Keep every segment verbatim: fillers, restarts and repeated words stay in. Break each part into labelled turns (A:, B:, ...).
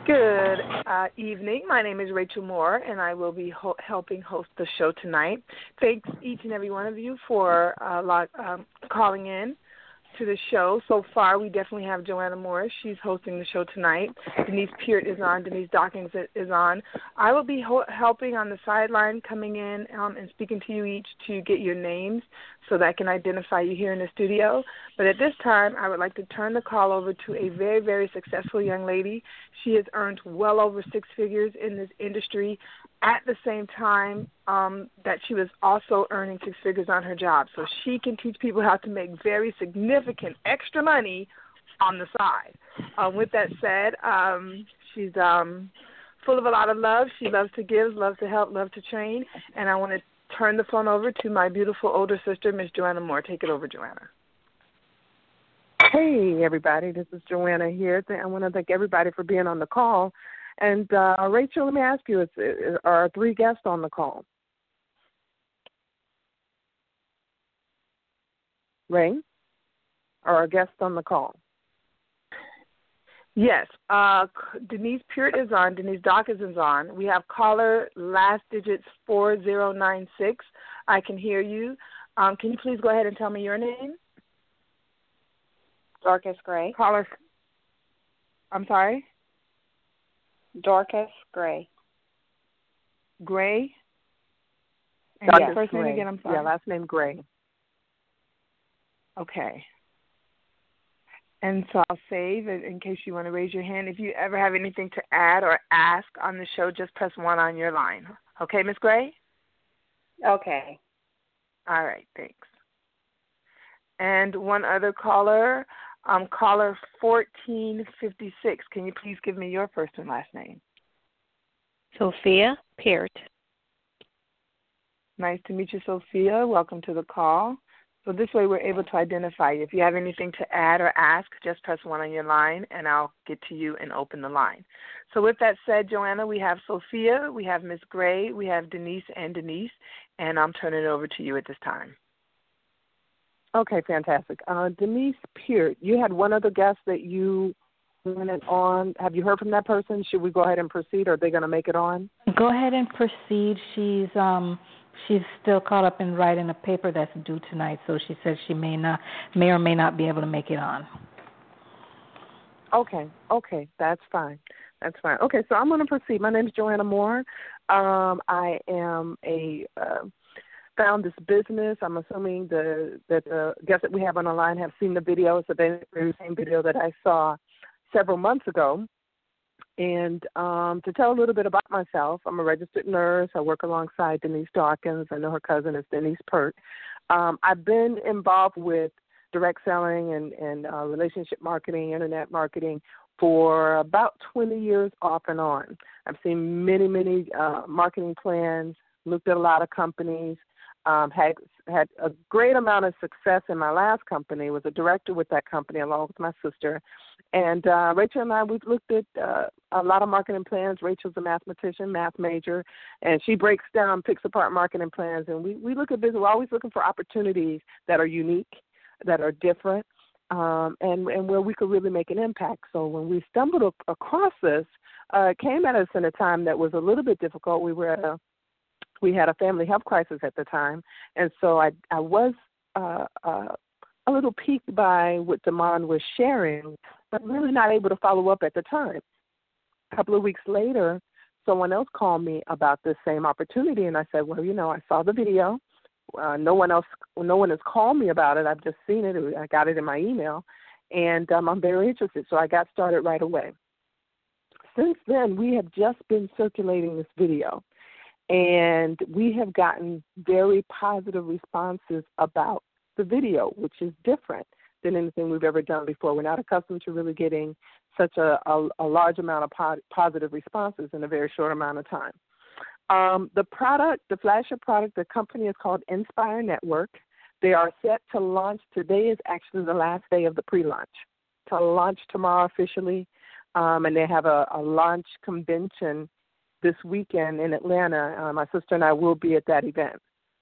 A: Good uh, evening. My name is Rachel Moore, and I will be ho- helping host the show tonight. Thanks each and every one of you for uh, lot, um, calling in to the show. So far, we definitely have Joanna Morris. She's hosting the show tonight. Denise Peart is on. Denise Dawkins is on. I will be ho- helping on the sideline, coming in um, and speaking to you each to get your names so that I can identify you here in the studio. But at this time, I would like to turn the call over to a very, very successful young lady. She has earned well over six figures in this industry at the same time um, that she was also earning six figures on her job. So she can teach people how to make very significant extra money on the side. Um, with that said, um, she's um, full of a lot of love. She loves to give, loves to help, loves to train. And I want to turn the phone over to my beautiful older sister, Miss Joanna Moore. Take it over, Joanna.
B: Hey, everybody. This is Joanna here. I want to thank everybody for being on the call. And, uh, Rachel, let me ask you, is, is, are three guests on the call? Ray? Are guests on the call?
A: Yes. Uh, Denise Peart is on. Denise Dawkins is on. We have caller last digits four zero nine six. I can hear you. Um, can you please go ahead and tell me your name?
C: Dorcas Gray.
A: Caller. I'm sorry?
C: Dorcas Gray.
A: Gray? And
B: Dorcas
A: your first
B: Gray.
A: name again, I'm sorry.
B: Yeah, last name Gray.
A: Okay. And so I'll save in in case you want to raise your hand. If you ever have anything to add or ask on the show, just press one on your line. Okay, Miss Gray?
C: Okay.
A: All right, thanks. And one other caller, um, caller fourteen fifty-six. Can you please give me your first and last name?
D: Sophia Peart.
A: Nice to meet you, Sophia. Welcome to the call. So this way we're able to identify you. If you have anything to add or ask, just press one on your line, and I'll get to you and open the line. So with that said, Joanna, we have Sophia, we have Miss Gray, we have Denise and Denise, and I'm turning it over to you at this time.
B: Okay, fantastic. Uh, Denise Peart, you had one other guest that you went on. Have you heard from that person? Should we go ahead and proceed, or are they going to make it on?
D: Go ahead and proceed. She's um she's still caught up in writing a paper that's due tonight, so she says she may not may or may not be able to make it on.
B: Okay, okay, that's fine. That's fine. Okay, so I'm going to proceed. My name is Joanna Moore. Um, I am a uh, found this business. I'm assuming the that the guests that we have on the line have seen the video. It's the very same video that I saw several months ago. And um, to tell a little bit about myself, I'm a registered nurse. I work alongside Denise Dawkins. I know her cousin is Denise Peart. Um, I've been involved with direct selling and, and uh, relationship marketing, internet marketing for about twenty years off and on. I've seen many, many uh, marketing plans, looked at a lot of companies, um, had had a great amount of success in my last company, was a director with that company along with my sister. And uh, Rachel and I, we've looked at uh, a lot of marketing plans. Rachel's a mathematician, math major, and she breaks down, picks apart marketing plans. And we, we look at business. We're always looking for opportunities that are unique, that are different, um, and, and where we could really make an impact. So when we stumbled ac- across this, uh, it came at us in a time that was a little bit difficult. We were at a we had a family health crisis at the time, and so I I was uh, uh, a little piqued by what Damon was sharing, but really not able to follow up at the time. A couple of weeks later, someone else called me about this same opportunity, and I said, well, you know, I saw the video. Uh, no one else, no one has called me about it. I've just seen it. I got it in my email, and um, I'm very interested. So I got started right away. Since then, we have just been circulating this video, and we have gotten very positive responses about the video, which is different than anything we've ever done before. We're not accustomed to really getting such a, a, a large amount of po- positive responses in a very short amount of time. Um, the product, the flagship product, the company is called Inspire Network. They are set to launch. Today is actually the last day of the pre-launch. To launch tomorrow officially, um, and they have a, a launch convention this weekend in Atlanta. Uh, my sister and I will be at that event.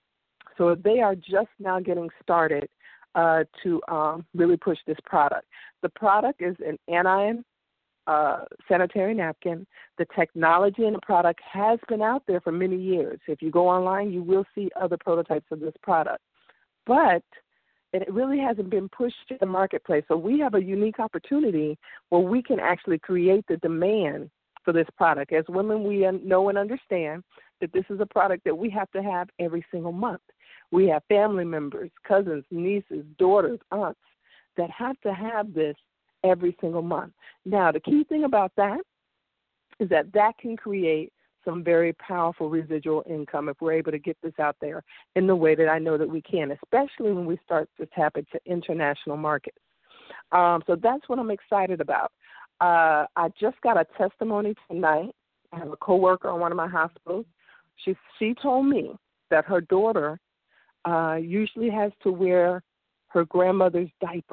B: So they are just now getting started uh, to um, really push this product. The product is an anion uh, sanitary napkin. The technology in the product has been out there for many years. If you go online, you will see other prototypes of this product. But it really hasn't been pushed to the marketplace. So we have a unique opportunity where we can actually create the demand for this product. As women, we know and understand that this is a product that we have to have every single month. We have family members, cousins, nieces, daughters, aunts that have to have this every single month. Now, the key thing about that is that that can create some very powerful residual income if we're able to get this out there in the way that I know that we can, especially when we start to tap into international markets. Um, so that's what I'm excited about. Uh, I just got a testimony tonight. I have a coworker in one of my hospitals. She she told me that her daughter uh, usually has to wear her grandmother's diaper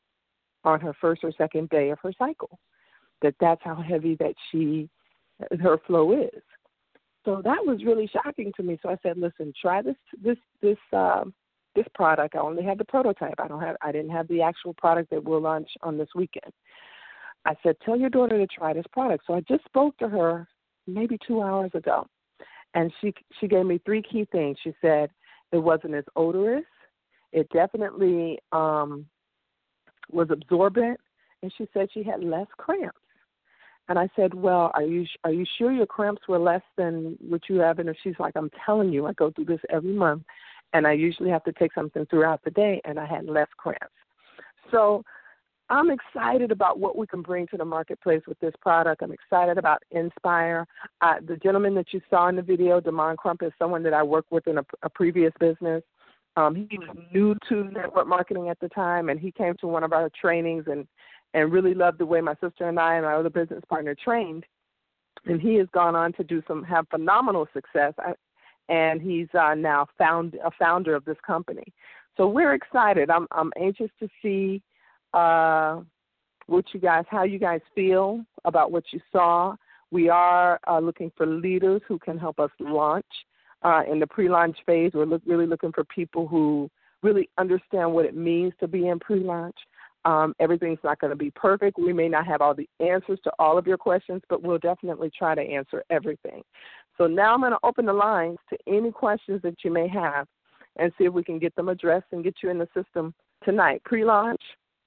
B: on her first or second day of her cycle, that that's how heavy that she, her flow is. So that was really shocking to me. So I said, listen, try this this this uh, this product. I only had the prototype. I don't have I didn't have the actual product that we'll launch on this weekend. I said, tell your daughter to try this product. So I just spoke to her maybe two hours ago, and she she gave me three key things. She said it wasn't as odorous. It definitely um, was absorbent, and she said she had less cramps. And I said, well, are you are you sure your cramps were less than what you have? And she's like, I'm telling you, I go through this every month, and I usually have to take something throughout the day, and I had less cramps. So I'm excited about what we can bring to the marketplace with this product. I'm excited about Inspire. Uh, the gentleman that you saw in the video, Damon Crump, is someone that I worked with in a, a previous business. Um, he was new to network marketing at the time, and he came to one of our trainings and, and really loved the way my sister and I and my other business partner trained. And he has gone on to do some have phenomenal success, and he's uh, now found a founder of this company. So we're excited. I'm I'm anxious to see uh, what you guys, how you guys feel about what you saw. We are uh, looking for leaders who can help us launch. Uh, in the pre-launch phase, we're look, really looking for people who really understand what it means to be in pre-launch. Um, everything's not going to be perfect. We may not have all the answers to all of your questions, but we'll definitely try to answer everything. So now I'm going to open the lines to any questions that you may have and see if we can get them addressed and get you in the system tonight. Pre-launch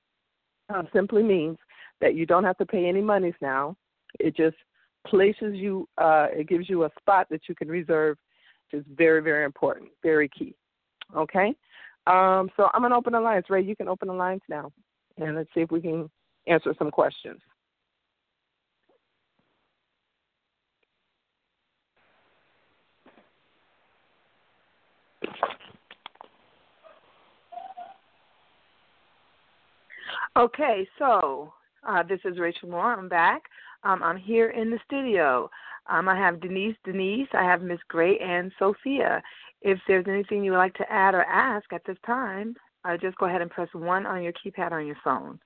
B: uh, simply means that you don't have to pay any monies now. It just places you, uh, it gives you a spot that you can reserve, which is very, very important, very key. Okay? Um, so I'm going to open the lines. Ray, you can open the lines now, and let's see if we can answer some questions.
A: Okay, so uh, this is Rachel Moore. I'm back. Um, I'm here in the studio. Um, I have Denise, Denise. I have Miss Gray and Sophia. If there's anything you would like to add or ask at this time, uh, just go ahead and press one on your keypad on your phone.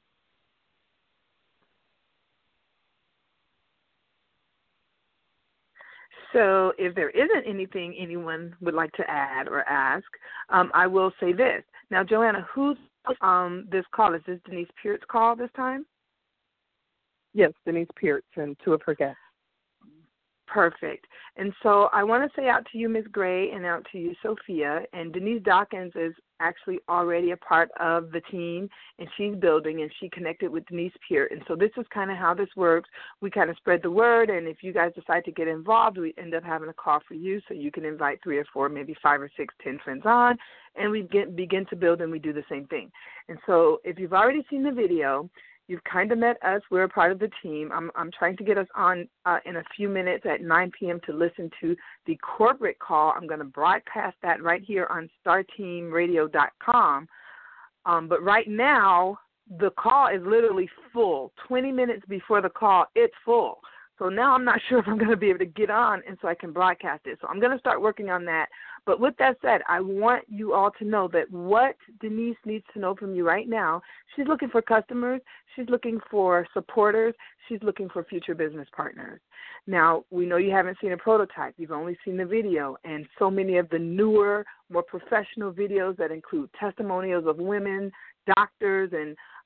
A: So if there isn't anything anyone would like to add or ask, um, I will say this. Now, Joanna, who's um, this call? Is this Denise Peart's call this time?
B: Yes, Denise Peart and two of her guests.
A: Perfect. And so I want to say out to you, Miz Gray, and out to you, Sophia. And Denise Dawkins is actually already a part of the team, and she's building, and she connected with Denise Peart. And so this is kind of how this works. We kind of spread the word, and if you guys decide to get involved, we end up having a call for you so you can invite three or four, maybe five or six, ten friends on, and we get, begin to build, and we do the same thing. And so if you've already seen the video, you've kind of met us. We're a part of the team. I'm, I'm trying to get us on uh, in a few minutes at nine p.m. to listen to the corporate call. I'm going to broadcast that right here on star team radio dot com. Um, but right now, the call is literally full. twenty minutes before the call, it's full. So now I'm not sure if I'm going to be able to get on and so I can broadcast it. So I'm going to start working on that. But with that said, I want you all to know that what Denise needs to know from you right now, she's looking for customers, she's looking for supporters, she's looking for future business partners. Now, we know you haven't seen a prototype. You've only seen the video, and so many of the newer, more professional videos that include testimonials of women, doctors, and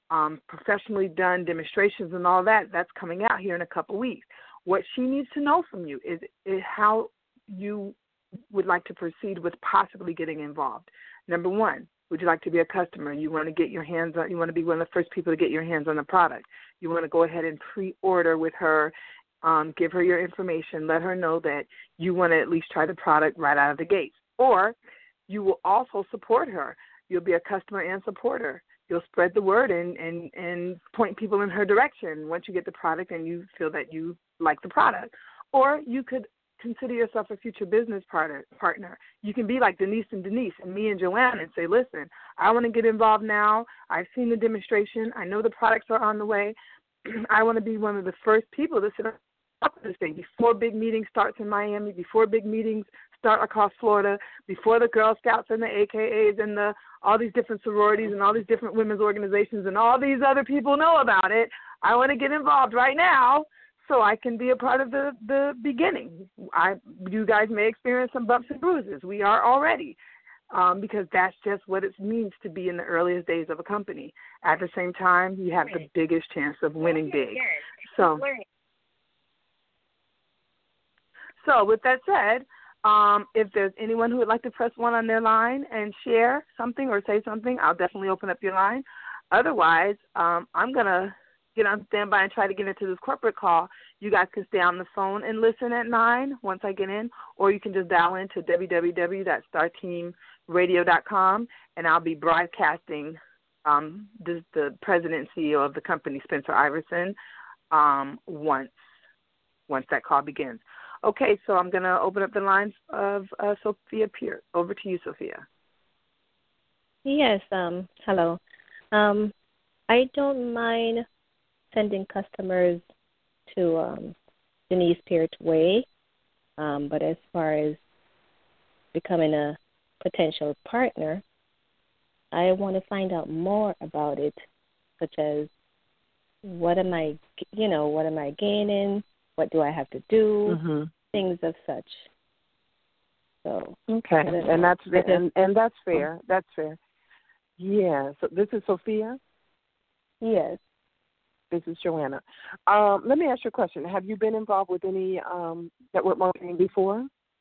A: um, professionally done demonstrations and all that. That's coming out here in a couple weeks. What she needs to know from you is, is how you would like to proceed with possibly getting involved. Number one, would you like to be a customer? You want to get your hands on, you want to be one of the first people to get your hands on the product. You want to go ahead and pre-order with her, um, give her your information, let her know that you want to at least try the product right out of the gates. Or you will also support her. You'll be a customer and supporter. You'll spread the word and, and, and point people in her direction once you get the product and you feel that you like the product. Or you could consider yourself a future business partner. partner. You can be like Denise and Denise and me and Joanne and say, listen, I want to get involved now. I've seen the demonstration. I know the products are on the way. I want to be one of the first people to sit up with this thing before big meetings starts in Miami, before big meetings start across Florida, before the Girl Scouts and the A K As and the all these different sororities and all these different women's organizations and all these other people know about it. I want to get involved right now so I can be a part of the, the beginning. I, you guys may experience some bumps and bruises. We are already, um, because that's just what it means to be in the earliest days of a company. At the same time, you have the biggest chance of winning big. So, so with that said, um, if there's anyone who would like to press one on their line and share something or say something, I'll definitely open up your line. Otherwise, um, I'm going to get on standby and try to get into this corporate call. You guys can stay on the phone and listen at nine once I get in, or you can just dial into w w w dot star team radio dot com, and I'll be broadcasting um, the, the president and C E O of the company, Spencer Iverson, um, once once that call begins. Okay, so I'm going to open up the lines of uh, Sophia Pierce. Over to you, Sophia.
E: Yes, um, hello. Um, I don't mind sending customers to um, Denise Peart Way, um, but as far as becoming a potential partner, I want to find out more about it, such as what am I, you know, what am I gaining, what do I have to do,
B: mm-hmm.
E: things of such. So
B: okay, and that's and, and that's fair. That's fair. Yeah. So this is Sophia.
E: Yes.
B: This is Joanna. Um, let me ask you a question. Have you been involved with any um, network marketing before?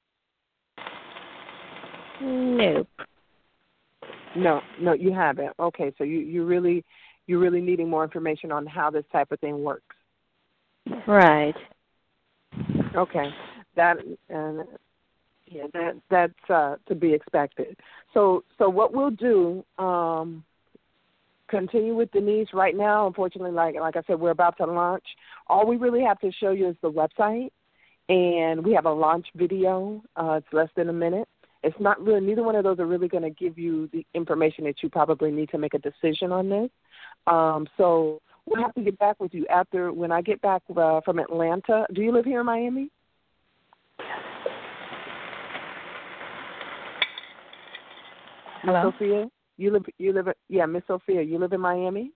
E: Nope.
B: No, no, you haven't. Okay, so you you really you're really needing more information on how this type of thing works.
E: Right.
B: Okay, that and yeah, that that's uh, to be expected. So so what we'll do. Um, Continue with Denise right now. Unfortunately, like like I said, we're about to launch. All we really have to show you is the website, and we have a launch video. Uh, it's less than a minute. It's not really, neither one of those are really going to give you the information that you probably need to make a decision on this. Um, so we'll have to get back with you after, when I get back uh, from Atlanta. Do you live here in Miami?
D: Hello?
B: Sophia? You live, you live, yeah, Miss Sophia, you live in Miami?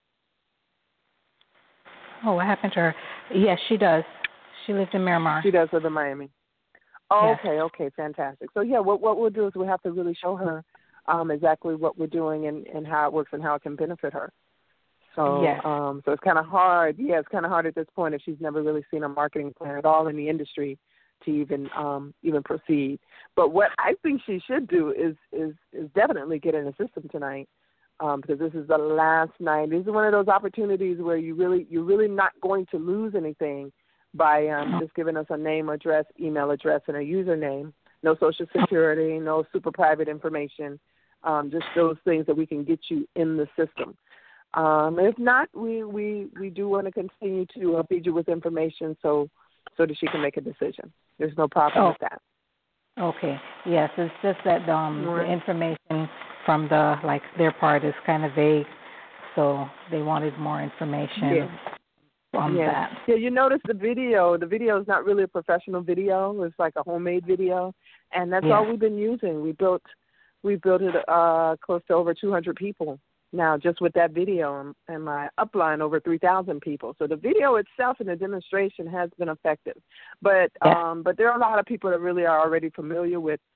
D: Oh, what happened to her? Yes, she does. She lives in Miramar.
B: She does live in Miami. Oh,
D: yes.
B: okay, okay, fantastic. So, yeah, what what we'll do is we'll have to really show her um, exactly what we're doing and, and how it works and how it can benefit her. So,
D: yes.
B: um, so it's kind of hard. Yeah, it's kind of hard at this point if she's never really seen a marketing plan at all in the industry to even um, even proceed. But what I think she should do is is, is definitely get in the system tonight, um, because this is the last night. This is one of those opportunities where you really you're really not going to lose anything by um, just giving us a name, address, email address, and a username. No social security, no super private information, um, just those things that we can get you in the system. Um, if not, we, we, we do want to continue to uh, feed you with information so so that she can make a decision. There's no problem
D: oh.
B: with that.
D: Okay. Yes, it's just that um,
B: right.
D: the information from the, like, their part is kind of vague, so they wanted more information
B: yeah.
D: on
B: yeah.
D: that.
B: Yeah, you notice the video. The video is not really a professional video. It's like a homemade video, and that's
D: yeah.
B: all we've been using. We built we built it uh, close to over two hundred people. Now, just with that video, and my upline, over three thousand people. So the video itself and the demonstration has been effective. But
D: yeah.
B: um, but there are a lot of people that really are already familiar with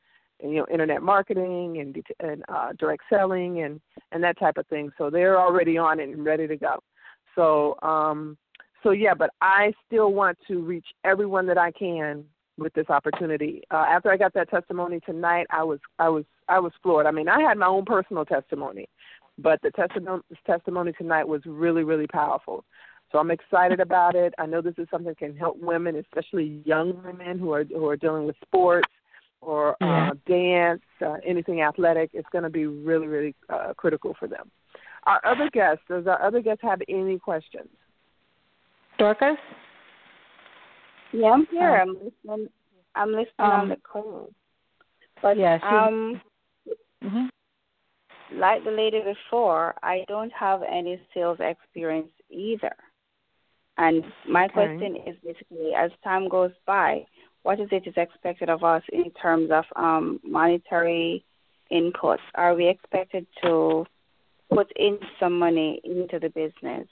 B: you know, internet marketing and, and uh, direct selling and, and that type of thing. So they're already on it and ready to go. So, um, so yeah, but I still want to reach everyone that I can with this opportunity. Uh, after I got that testimony tonight, I was I was I was floored. I mean, I had my own personal testimony, but the testimony testimony tonight was really, really powerful. So I'm excited about it. I know this is something that can help women, especially young women who are who are dealing with sports or
D: yeah.
B: uh, dance, uh, anything athletic. It's going to be really, really uh, critical for them. Our other guests, does our other guests have any questions?
D: Dorcas?
C: Yeah, I'm here.
D: Uh,
C: I'm listening. I'm listening
D: um,
C: on the call. But
D: yeah, she,
C: um,
D: mm-hmm.
C: like the lady before, I don't have any sales experience either. And my
B: Okay.
C: question is basically, as time goes by, what is it is expected of us in terms of um, monetary input? Are we expected to put in some money into the business?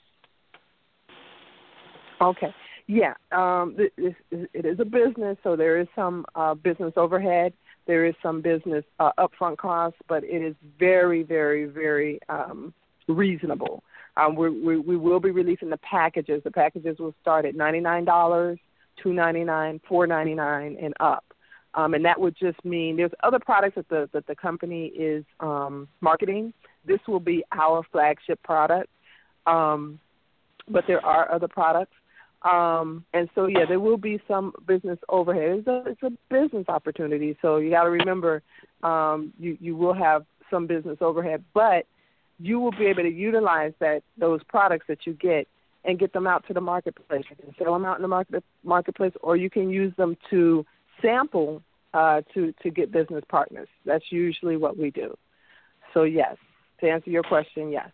B: Okay. Yeah, um, this, this, it is a business, so there is some uh, business overhead. There is some business uh, upfront costs, but it is very, very, very um, reasonable. Um, we, we, we will be releasing the packages. The packages will start at ninety-nine dollars, two ninety-nine, four ninety-nine, and up. Um, and that would just mean there's other products that the that the company is um, marketing. This will be our flagship product, um, but there are other products. Um, and so, yeah, there will be some business overhead. It's a, it's a business opportunity, so you got to remember um, you, you will have some business overhead, but you will be able to utilize that those products that you get and get them out to the marketplace. You can sell them out in the market, marketplace, or you can use them to sample uh, to, to get business partners. That's usually what we do. So, yes, to answer your question, yes.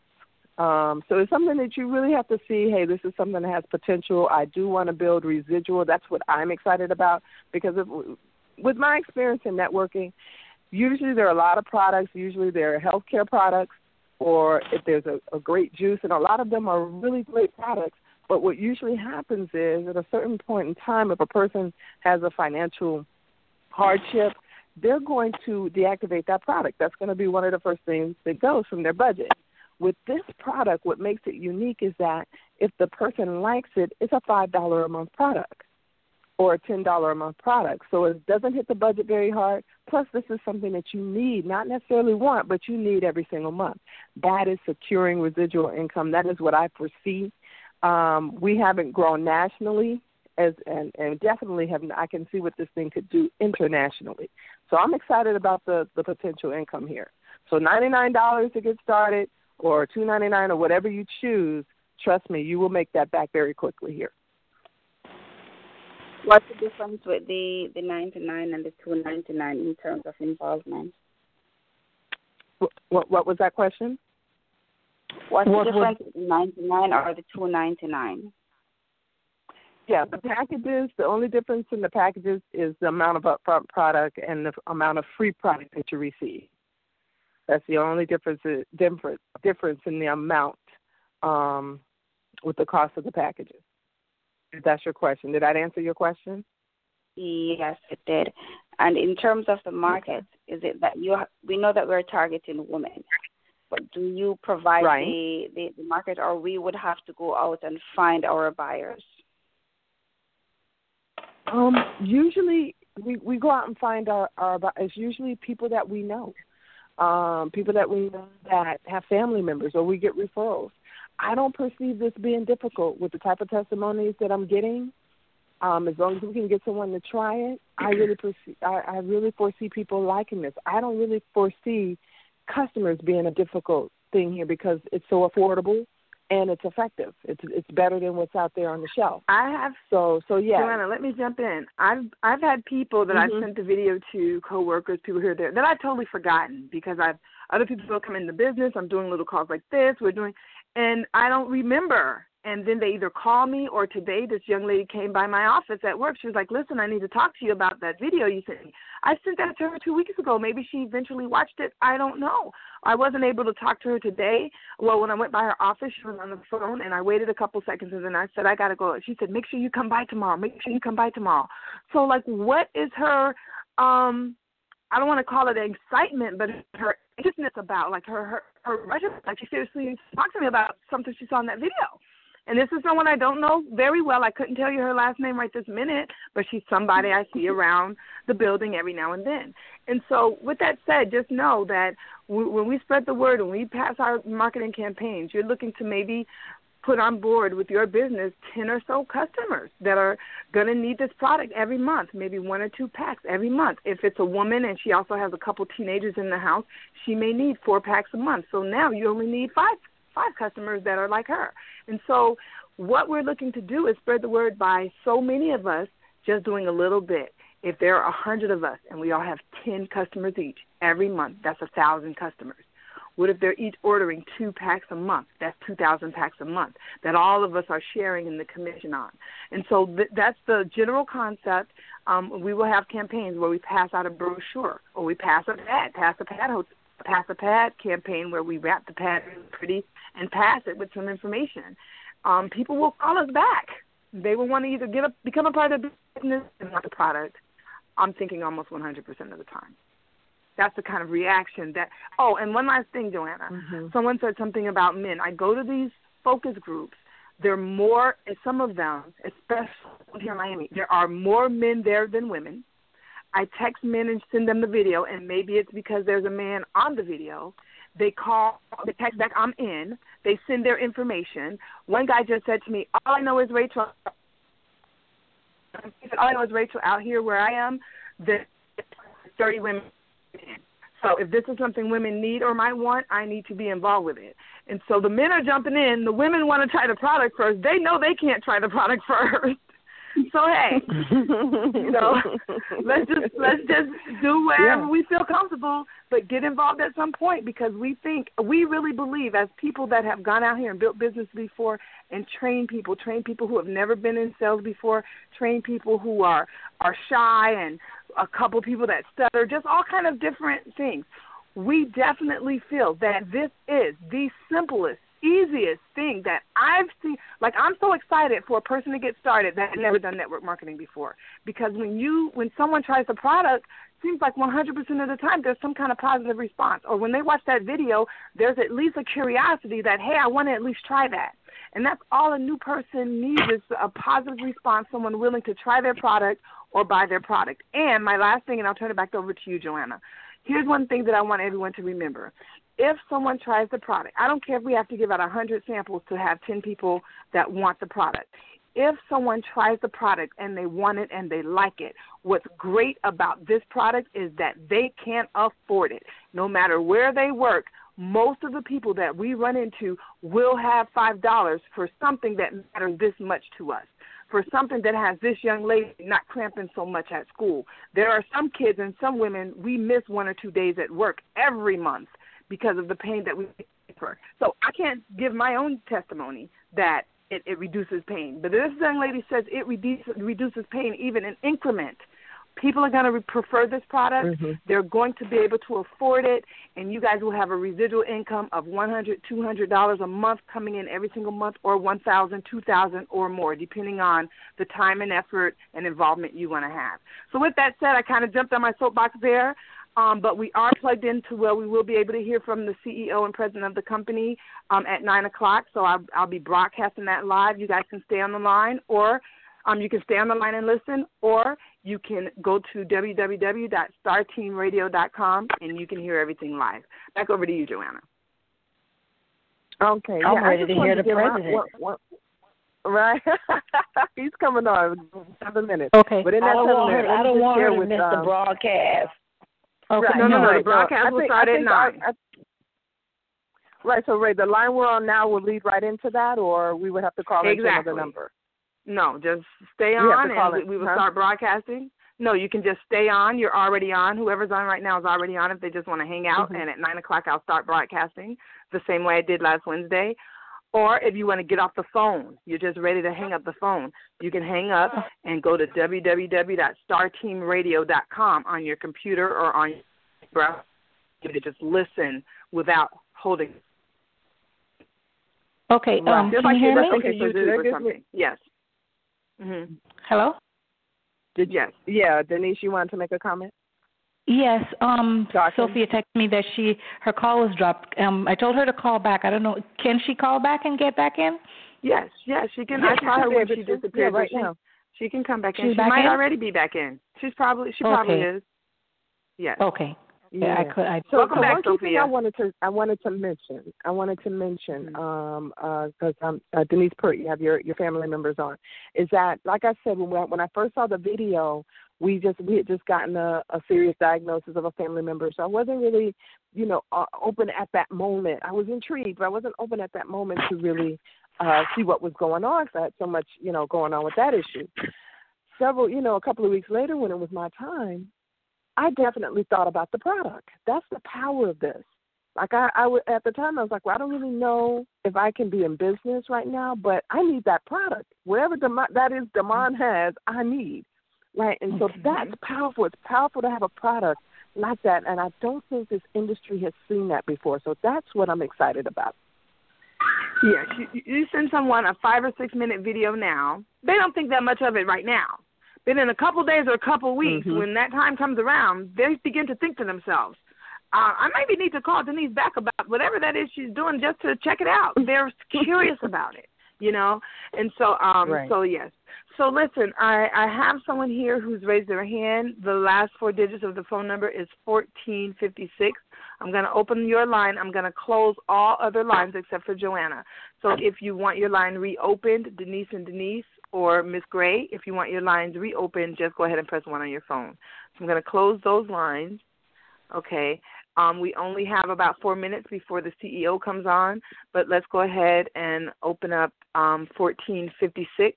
B: Um, so it's something that you really have to see, hey, this is something that has potential. I do want to build residual. That's what I'm excited about because of, with my experience in networking, usually there are a lot of products. Usually there are healthcare products or if there's a, a great juice, and a lot of them are really great products. But what usually happens is at a certain point in time, if a person has a financial hardship, they're going to deactivate that product. That's going to be one of the first things that goes from their budget. With this product, what makes it unique is that if the person likes it, it's a five dollars a month product or a ten dollars a month product. So it doesn't hit the budget very hard. Plus, this is something that you need, not necessarily want, but you need every single month. That is securing residual income. That is what I foresee. Um, we haven't grown nationally, as and, and definitely have. I can see what this thing could do internationally. So I'm excited about the, the potential income here. So ninety-nine dollars to get started, or two ninety-nine, or whatever you choose, trust me, you will make that back very quickly here.
C: What's the difference with the, the ninety-nine and the two ninety-nine in terms of involvement?
B: What, what, what was that question?
C: What's
D: What
C: the difference
D: would-
C: with the ninety-nine or the two ninety-nine?
B: Yeah, the packages, the only difference in the packages is the amount of upfront product and the amount of free product that you receive. That's the only difference difference, difference in the amount um, with the cost of the packages. If that's your question. Did that answer your question?
C: Yes, it did. And in terms of the market, is it that you? We know that we're targeting women, but do you provide
B: right.
C: the, the, the market, or we would have to go out and find our buyers?
B: Um, usually, we, we go out and find our, our it's usually people that we know. Um, people that we know that have family members, or we get referrals. I don't perceive this being difficult with the type of testimonies that I'm getting. Um, as long as we can get someone to try it, I really perceive, I, I really foresee people liking this. I don't really foresee customers being a difficult thing here because it's so affordable and it's effective. It's it's better than what's out there on the shelf.
A: I have
B: So so yeah.
A: Joanna, let me jump in. I've I've had people that
B: Mm-hmm.
A: I've sent the video to, coworkers, people here there that I've totally forgotten because I've other people will come in the business. I'm doing little calls like this. We're doing, and I don't remember. And then they either call me, or today this young lady came by my office at work. She was like, listen, I need to talk to you about that video you sent me. I sent that to her two weeks ago. Maybe she eventually watched it. I don't know. I wasn't able to talk to her today. Well, when I went by her office, she was on the phone, and I waited a couple seconds, and then I said, I got to go. She said, make sure you come by tomorrow. Make sure you come by tomorrow. So, like, what is her um, I don't want to call it excitement, but her anxiousness about, like, her, her, her regiment. Like, she seriously talked to me about something she saw in that video. And this is someone I don't know very well. I couldn't tell you her last name right this minute, but she's somebody I see around the building every now and then. And so with that said, just know that w- when we spread the word, when we pass our marketing campaigns, you're looking to maybe put on board with your business ten or so customers that are going to need this product every month, maybe one or two packs every month. If it's a woman and she also has a couple teenagers in the house, she may need four packs a month. So now you only need five five customers that are like her. And so what we're looking to do is spread the word by so many of us just doing a little bit. If there are one hundred of us and we all have ten customers each every month, that's one thousand customers. What if they're each ordering two packs a month? That's two thousand packs a month that all of us are sharing in the commission on. And so th- that's the general concept. Um, we will have campaigns where we pass out a brochure or we pass a pad, pass a pad, pass a pad campaign where we wrap the pad really pretty and pass it with some information. Um, people will call us back. They will want to either get a, become a part of the business and want the product. I'm thinking almost one hundred percent of the time. That's the kind of reaction that, oh, and one last thing, Joanna. Mm-hmm. Someone said something about men. I go to these focus groups. There are more, and some of them, especially here in Miami, there are more men there than women. I text men and send them the video, and maybe it's because there's a man on the video. They call, they text back, I'm in. They send their information. One guy just said to me, all I know is Rachel. He said, all I know is Rachel out here where I am, there's thirty women. So if this is something women need or might want, I need to be involved with it. And so the men are jumping in. The women want to try the product first. They know they can't try the product first. So hey, you know, let's just let's just do wherever yeah. we feel comfortable, but get involved at some point because we think we really believe as people that have gone out here and built business before and trained people, trained people who have never been in sales before, trained people who are are shy and a couple people that stutter, just all kind of different things. We definitely feel that this is the simplest, easiest thing that I've seen. Like, I'm so excited for a person to get started that had never done network marketing before. Because when you, when someone tries the product, it seems like one hundred percent of the time there's some kind of positive response. Or when they watch that video, there's at least a curiosity that, hey, I want to at least try that. And that's all a new person needs is a positive response, someone willing to try their product or buy their product. And my last thing, and I'll turn it back over to you, Joanna. Here's one thing that I want everyone to remember. If someone tries the product, I don't care if we have to give out one hundred samples to have ten people that want the product. If someone tries the product and they want it and they like it, what's great about this product is that they can't afford it. No matter where they work, most of the people that we run into will have five dollars for something that matters this much to us, for something that has this young lady not cramping so much at school. There are some kids and some women, we miss one or two days at work every month because of the pain that we suffer. So I can't give my own testimony that it, it reduces pain. But this young lady says it reduces, reduces pain even in increment. People are going to prefer this product. Mm-hmm. They're going to be able to afford it, and you guys will have a residual income of one hundred dollars, two hundred dollars a month coming in every single month, or one thousand dollars, two thousand dollars or more, depending on the time and effort and involvement you want to have. So with that said, I kind of jumped on my soapbox there, um, but we are plugged into where we will be able to hear from the C E O and president of the company um, at nine o'clock, so I'll, I'll be broadcasting that live. You guys can stay on the line, or um, you can stay on the line and listen, or you can go to w w w dot star team radio dot com and you can hear everything live. Back over to you, Joanna.
B: Okay.
D: I'm
B: yeah,
D: ready to hear the president.
B: One, one, one, right. He's coming on in seven minutes.
D: Okay.
B: But in that
F: I don't want
B: minutes,
F: her, I don't want her to
B: with,
F: miss
B: um,
F: the broadcast.
D: Okay.
B: Right.
A: No, no, no.
B: Right.
A: The broadcast
B: no,
A: will
B: think,
A: start at nine.
B: I, I, right. So, Ray, the line we're on now will lead right into that, or we would have to call
A: exactly.
B: into another number?
A: No, just stay
B: We
A: on and
B: it,
A: we, we will
B: huh?
A: start broadcasting. No, you can just stay on. You're already on. Whoever's on right now is already on if they just want to hang out. Mm-hmm. And at nine o'clock, I'll start broadcasting the same way I did last Wednesday. Or if you want to get off the phone, you're just ready to hang up the phone, you can hang up and go to w w w dot star team radio dot com on your computer or on your browser. You can just listen without holding.
D: Okay, um,
A: just
D: can
A: like
D: you hear me?
A: Okay, so YouTube or something. Yes. Mm-hmm.
D: Hello?
B: Did
A: yes.
B: Yeah, Denise, you wanted to make a comment?
D: Yes, um,
B: Doctor?
D: Sophia texted me that she her call was dropped. Um, I told her to call back. I don't know. Can she call back and get back in?
A: Yes, yes, she can.
B: Yeah,
A: I saw her when she
B: to.
A: disappeared.
B: Yeah, right
A: she,
B: now.
A: She can come back in.
D: She's
A: She
D: back
A: might
D: in?
A: already be back in. She's probably she
D: Okay.
A: probably is. Yes.
D: Okay.
B: Yeah.
D: I could. I,
B: So,
A: Welcome
B: so
A: back,
B: one key thing
A: Sophia.
B: I wanted to I wanted to mention I wanted to mention
A: Mm-hmm.
B: um because um uh, Denise Pert, you have your your family members on, is that like I said when we, when I first saw the video, we just we had just gotten a, a serious diagnosis of a family member, so I wasn't really you know uh, open at that moment. I was intrigued, but I wasn't open at that moment to really uh see what was going on because I had so much you know going on with that issue. Several you know a couple of weeks later when it was my time, I definitely thought about the product. That's the power of this. Like I, I w- at the time, I was like, well, I don't really know if I can be in business right now, but I need that product. Wherever Demond, that is Demond has, I need. Right? And so that's powerful. It's powerful to have a product like that, and I don't think this industry has seen that before. So that's what I'm excited about.
A: Yeah, you, you send someone a five or six minute video now. They don't think that much of it right now. But in a couple days or a couple weeks,
B: Mm-hmm.
A: when that time comes around, they begin to think to themselves, uh, I maybe need to call Denise back about whatever that is she's doing just to check it out. They're curious about it, you know? And so, um,
B: Right.
A: so yes. So listen, I, I have someone here who's raised their hand. The last four digits of the phone number is fourteen fifty-six. I'm going to open your line. I'm going to close all other lines except for Joanna. So if you want your line reopened, Denise and Denise, or Miss Gray, if you want your lines reopened, just go ahead and press one on your phone. So I'm going to close those lines. Okay. Um, we only have about four minutes before the C E O comes on, but let's go ahead and open up um, fourteen fifty-six.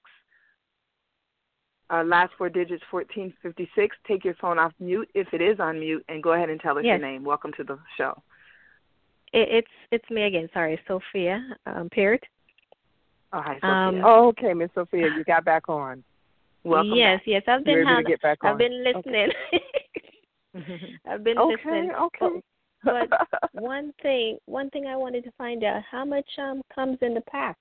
A: Uh, last four digits, fourteen fifty-six. Take your phone off mute if it is on mute, and go ahead and tell us
E: Yes.
A: your name. Welcome to the show.
E: It, it's it's me again. Sorry, Sophia um, Peart.
A: Oh, hi, Sophia.
E: Um,
B: Oh, okay, Miss Sophia, you got back on.
A: Welcome
E: yes,
A: back.
E: yes. I've been
B: You're able
E: had,
B: to get back
E: I've
B: on.
E: been listening. I've been
B: Okay,
E: listening.
B: okay.
E: But, but one thing, one thing I wanted to find out: how much um comes in the pack?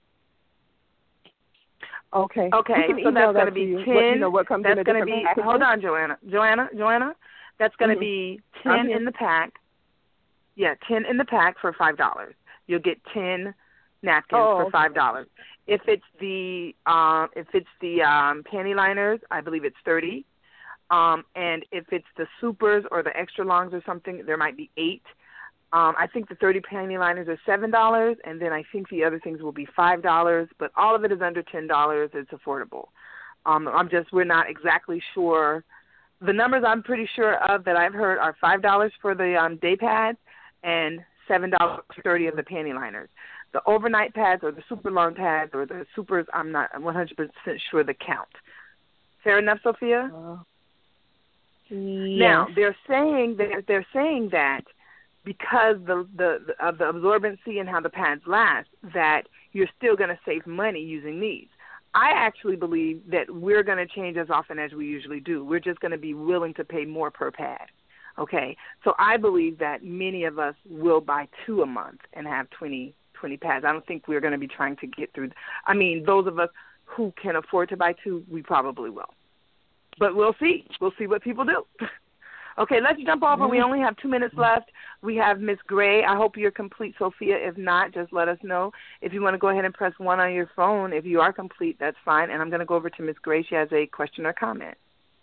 B: Okay.
A: Okay,
B: We can
A: so
B: email
A: that's going
B: that
A: to be
B: you.
A: ten.
B: What, you know, what comes
A: that's
B: in a
A: going to
B: different
A: be.
B: package?
A: Hold on, Joanna. Joanna. Joanna. That's going to
B: Mhm.
A: be
B: I'm
A: ten
B: here.
A: in the pack. Yeah, ten in the pack for five dollars. You'll get ten napkins
B: Oh,
A: for
B: okay.
A: five dollars. If it's the um, if it's the um, panty liners, I believe it's thirty. Um, and if it's the supers or the extra longs or something, there might be eight. Um, I think the thirty panty liners are seven dollars, and then I think the other things will be five dollars. But all of it is under ten dollars. It's affordable. Um, I'm just we're not exactly sure. The numbers I'm pretty sure of that I've heard are five dollars for the um, day pads and seven dollars thirty of the panty liners. The overnight pads or the super long pads or the supers, I'm not one hundred percent sure the count. Fair enough, Sophia?
B: Uh,
E: Yes.
A: Now they're saying that they're saying that because the the of the absorbency and how the pads last, that you're still going to save money using these. I actually believe that we're going to change as often as we usually do. We're just going to be willing to pay more per pad. Okay, so I believe that many of us will buy two a month and have twenty, twenty pads. I don't think we're going to be trying to get through. I mean, those of us who can afford to buy two, we probably will. But we'll see. We'll see what people do. Okay, let's jump over. We only have two minutes left. We have Miss Gray. I hope you're complete, Sophia. If not, just let us know. If you want to go ahead and press one on your phone, if you are complete, that's fine. And I'm going to go over to Miss Gray. She has a question or comment.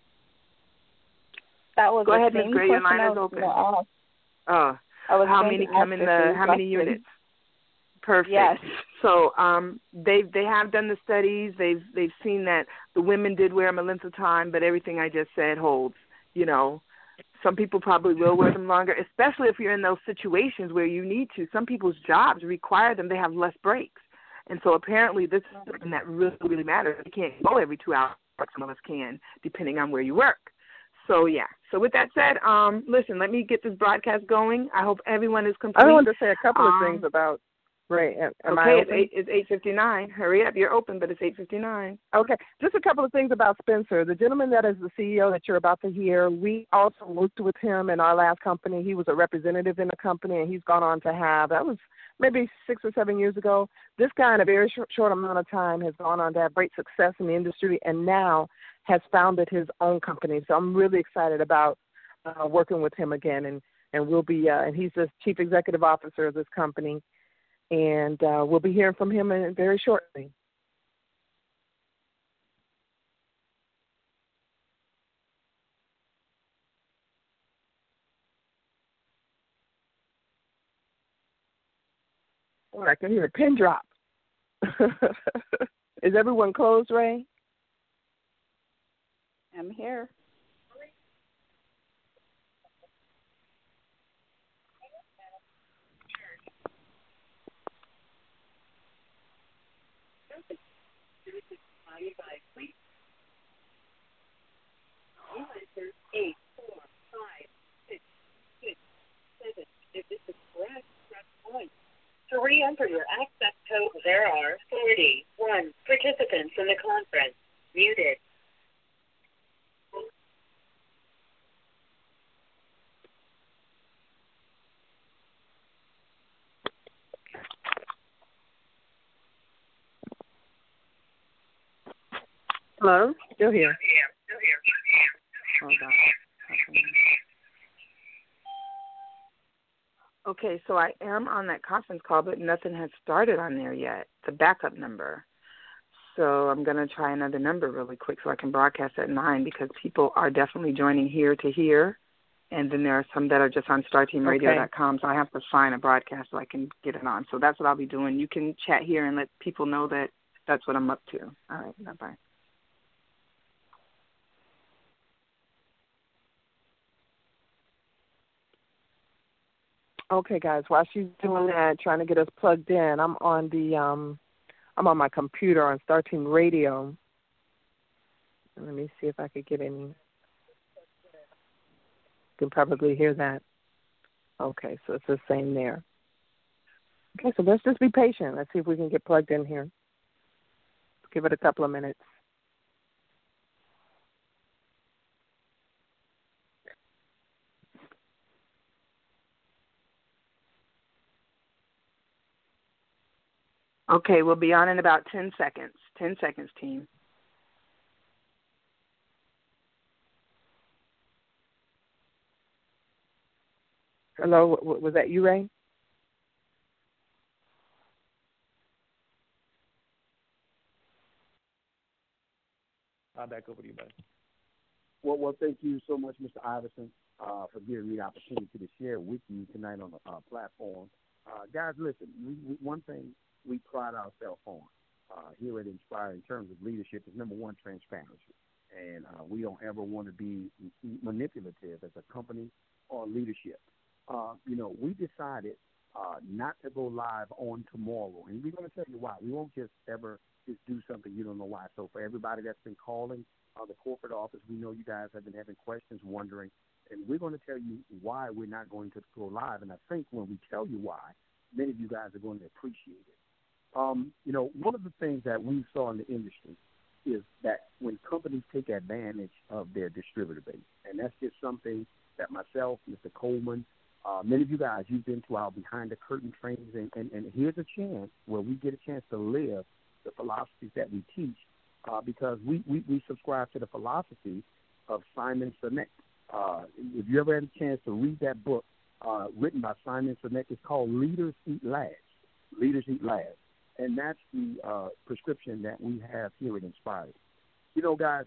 C: That was
A: Go
C: the
A: ahead, Miss
C: same
A: Gray. Your
C: question
A: line
C: I
A: is
C: was
A: open.
C: gonna ask.
A: Oh,
C: I was
A: how
C: going
A: many
C: to
A: come
C: ask
A: in
C: the
A: the?
C: same
A: How many
C: question.
A: units? Perfect.
C: Yes.
A: So um, they they have done the studies. They've they've seen that the women did wear them a length of time, but everything I just said holds. You know, some people probably will wear them longer, especially if you're in those situations where you need to. Some people's jobs require them. They have less breaks, and so apparently this is something that really really matters. You can't go every two hours. Some of us can, depending on where you work. So yeah. So with that said, um, listen. Let me get this broadcast going. I hope everyone is complete.
B: I wanted to say a couple of
A: um,
B: things about. Right. Am, am
A: okay,
B: I
A: it's
B: open?
A: eight. It's eight fifty nine. Hurry up, you're open, but it's eight fifty nine.
B: Okay, just a couple of things about Spencer. The gentleman that is the C E O that you're about to hear, we also worked with him in our last company. He was a representative in the company, and he's gone on to have, that was maybe six or seven years ago. This guy, in a very short, short amount of time, has gone on to have great success in the industry and now has founded his own company. So I'm really excited about uh, working with him again, and and we'll be uh, and he's the chief executive officer of this company, and uh, we'll be hearing from him in, very shortly. Oh, I can hear a pin drop. Is everyone closed, Ray?
C: I'm here.
F: Eight, four, five, six, six, seven. If this is correct, press one. To re-enter your access code, there are forty-one participants in the conference. Muted.
B: Hello? Still here.
F: Yeah, still here.
B: Hold on.
A: Okay, so I am on that conference call, but nothing has started on there yet, the backup number. So I'm going to try another number really quick so I can broadcast at nine because people are definitely joining here to hear, and then there are some that are just on star team radio dot com, okay. So I have to find a broadcast so I can get it on. So that's what I'll be doing. You can chat here and let people know that that's what I'm up to. All right, bye-bye.
B: Okay, guys. While she's doing that, trying to get us plugged in, I'm on the um, I'm on my computer on Star Team Radio. Let me see if I could get any. You can probably hear that. Okay, so it's the same there. Okay, so let's just be patient. Let's see if we can get plugged in here. Give it a couple of minutes.
A: Okay, we'll be on in about ten seconds. ten seconds, team.
B: Hello, was that you, Ray?
G: I'll back over to you, buddy. Well, well, thank you so much, Mister Iverson, uh, for giving me the opportunity to share with you tonight on the uh, platform. Uh, guys, listen, we, we, one thing we pride ourselves on uh, here at Inspire in terms of leadership is, number one, transparency. And uh, we don't ever want to be manipulative as a company or leadership. Uh, you know, we decided uh, not to go live on tomorrow. And we're going to tell you why. We won't just ever just do something you don't know why. So for everybody that's been calling uh, the corporate office, we know you guys have been having questions, wondering. And we're going to tell you why we're not going to go live. And I think when we tell you why, many of you guys are going to appreciate it. Um, you know, one of the things that we saw in the industry is that when companies take advantage of their distributor base, and that's just something that myself, Mister Coleman, uh, many of you guys, you've been to our behind-the-curtain trainings, and, and, and here's a chance where we get a chance to live the philosophies that we teach uh, because we, we, we subscribe to the philosophy of Simon Sinek. Uh, if you ever had a chance to read that book uh, written by Simon Sinek, it's called Leaders Eat Last. Leaders Eat Last. And that's the uh, prescription that we have here at Inspire. You know, guys,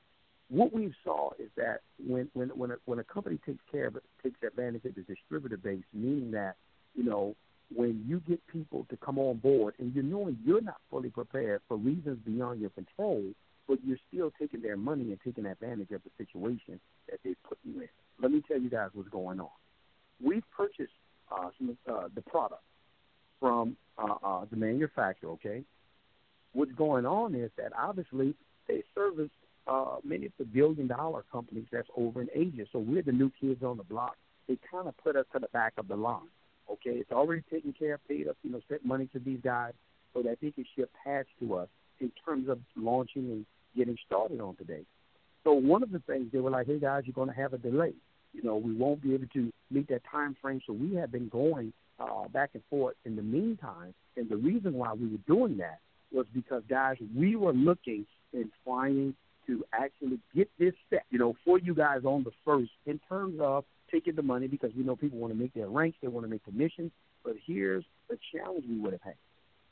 G: what we saw is that when when when a, when a company takes care of it, takes advantage of the distributor base, meaning that, you know, when you get people to come on board and you're knowing you're not fully prepared for reasons beyond your control, but you're still taking their money and taking advantage of the situation that they put you in. Let me tell you guys what's going on. We've purchased uh, some, uh, the product from uh, uh, the manufacturer, okay? What's going on is that obviously they service uh, many of the billion-dollar companies that's over in Asia. So we're the new kids on the block. They kind of put us to the back of the line, okay? It's already taken care of, paid up, you know, sent money to these guys so that they can ship patch to us in terms of launching and getting started on today. So one of the things, they were like, hey, guys, you're going to have a delay. You know, we won't be able to meet that time frame. So we have been going uh, back and forth in the meantime. And the reason why we were doing that was because, guys, we were looking and trying to to actually get this set, you know, for you guys on the first in terms of taking the money, because we know people want to make their ranks, they want to make commissions. But here's the challenge we would have had.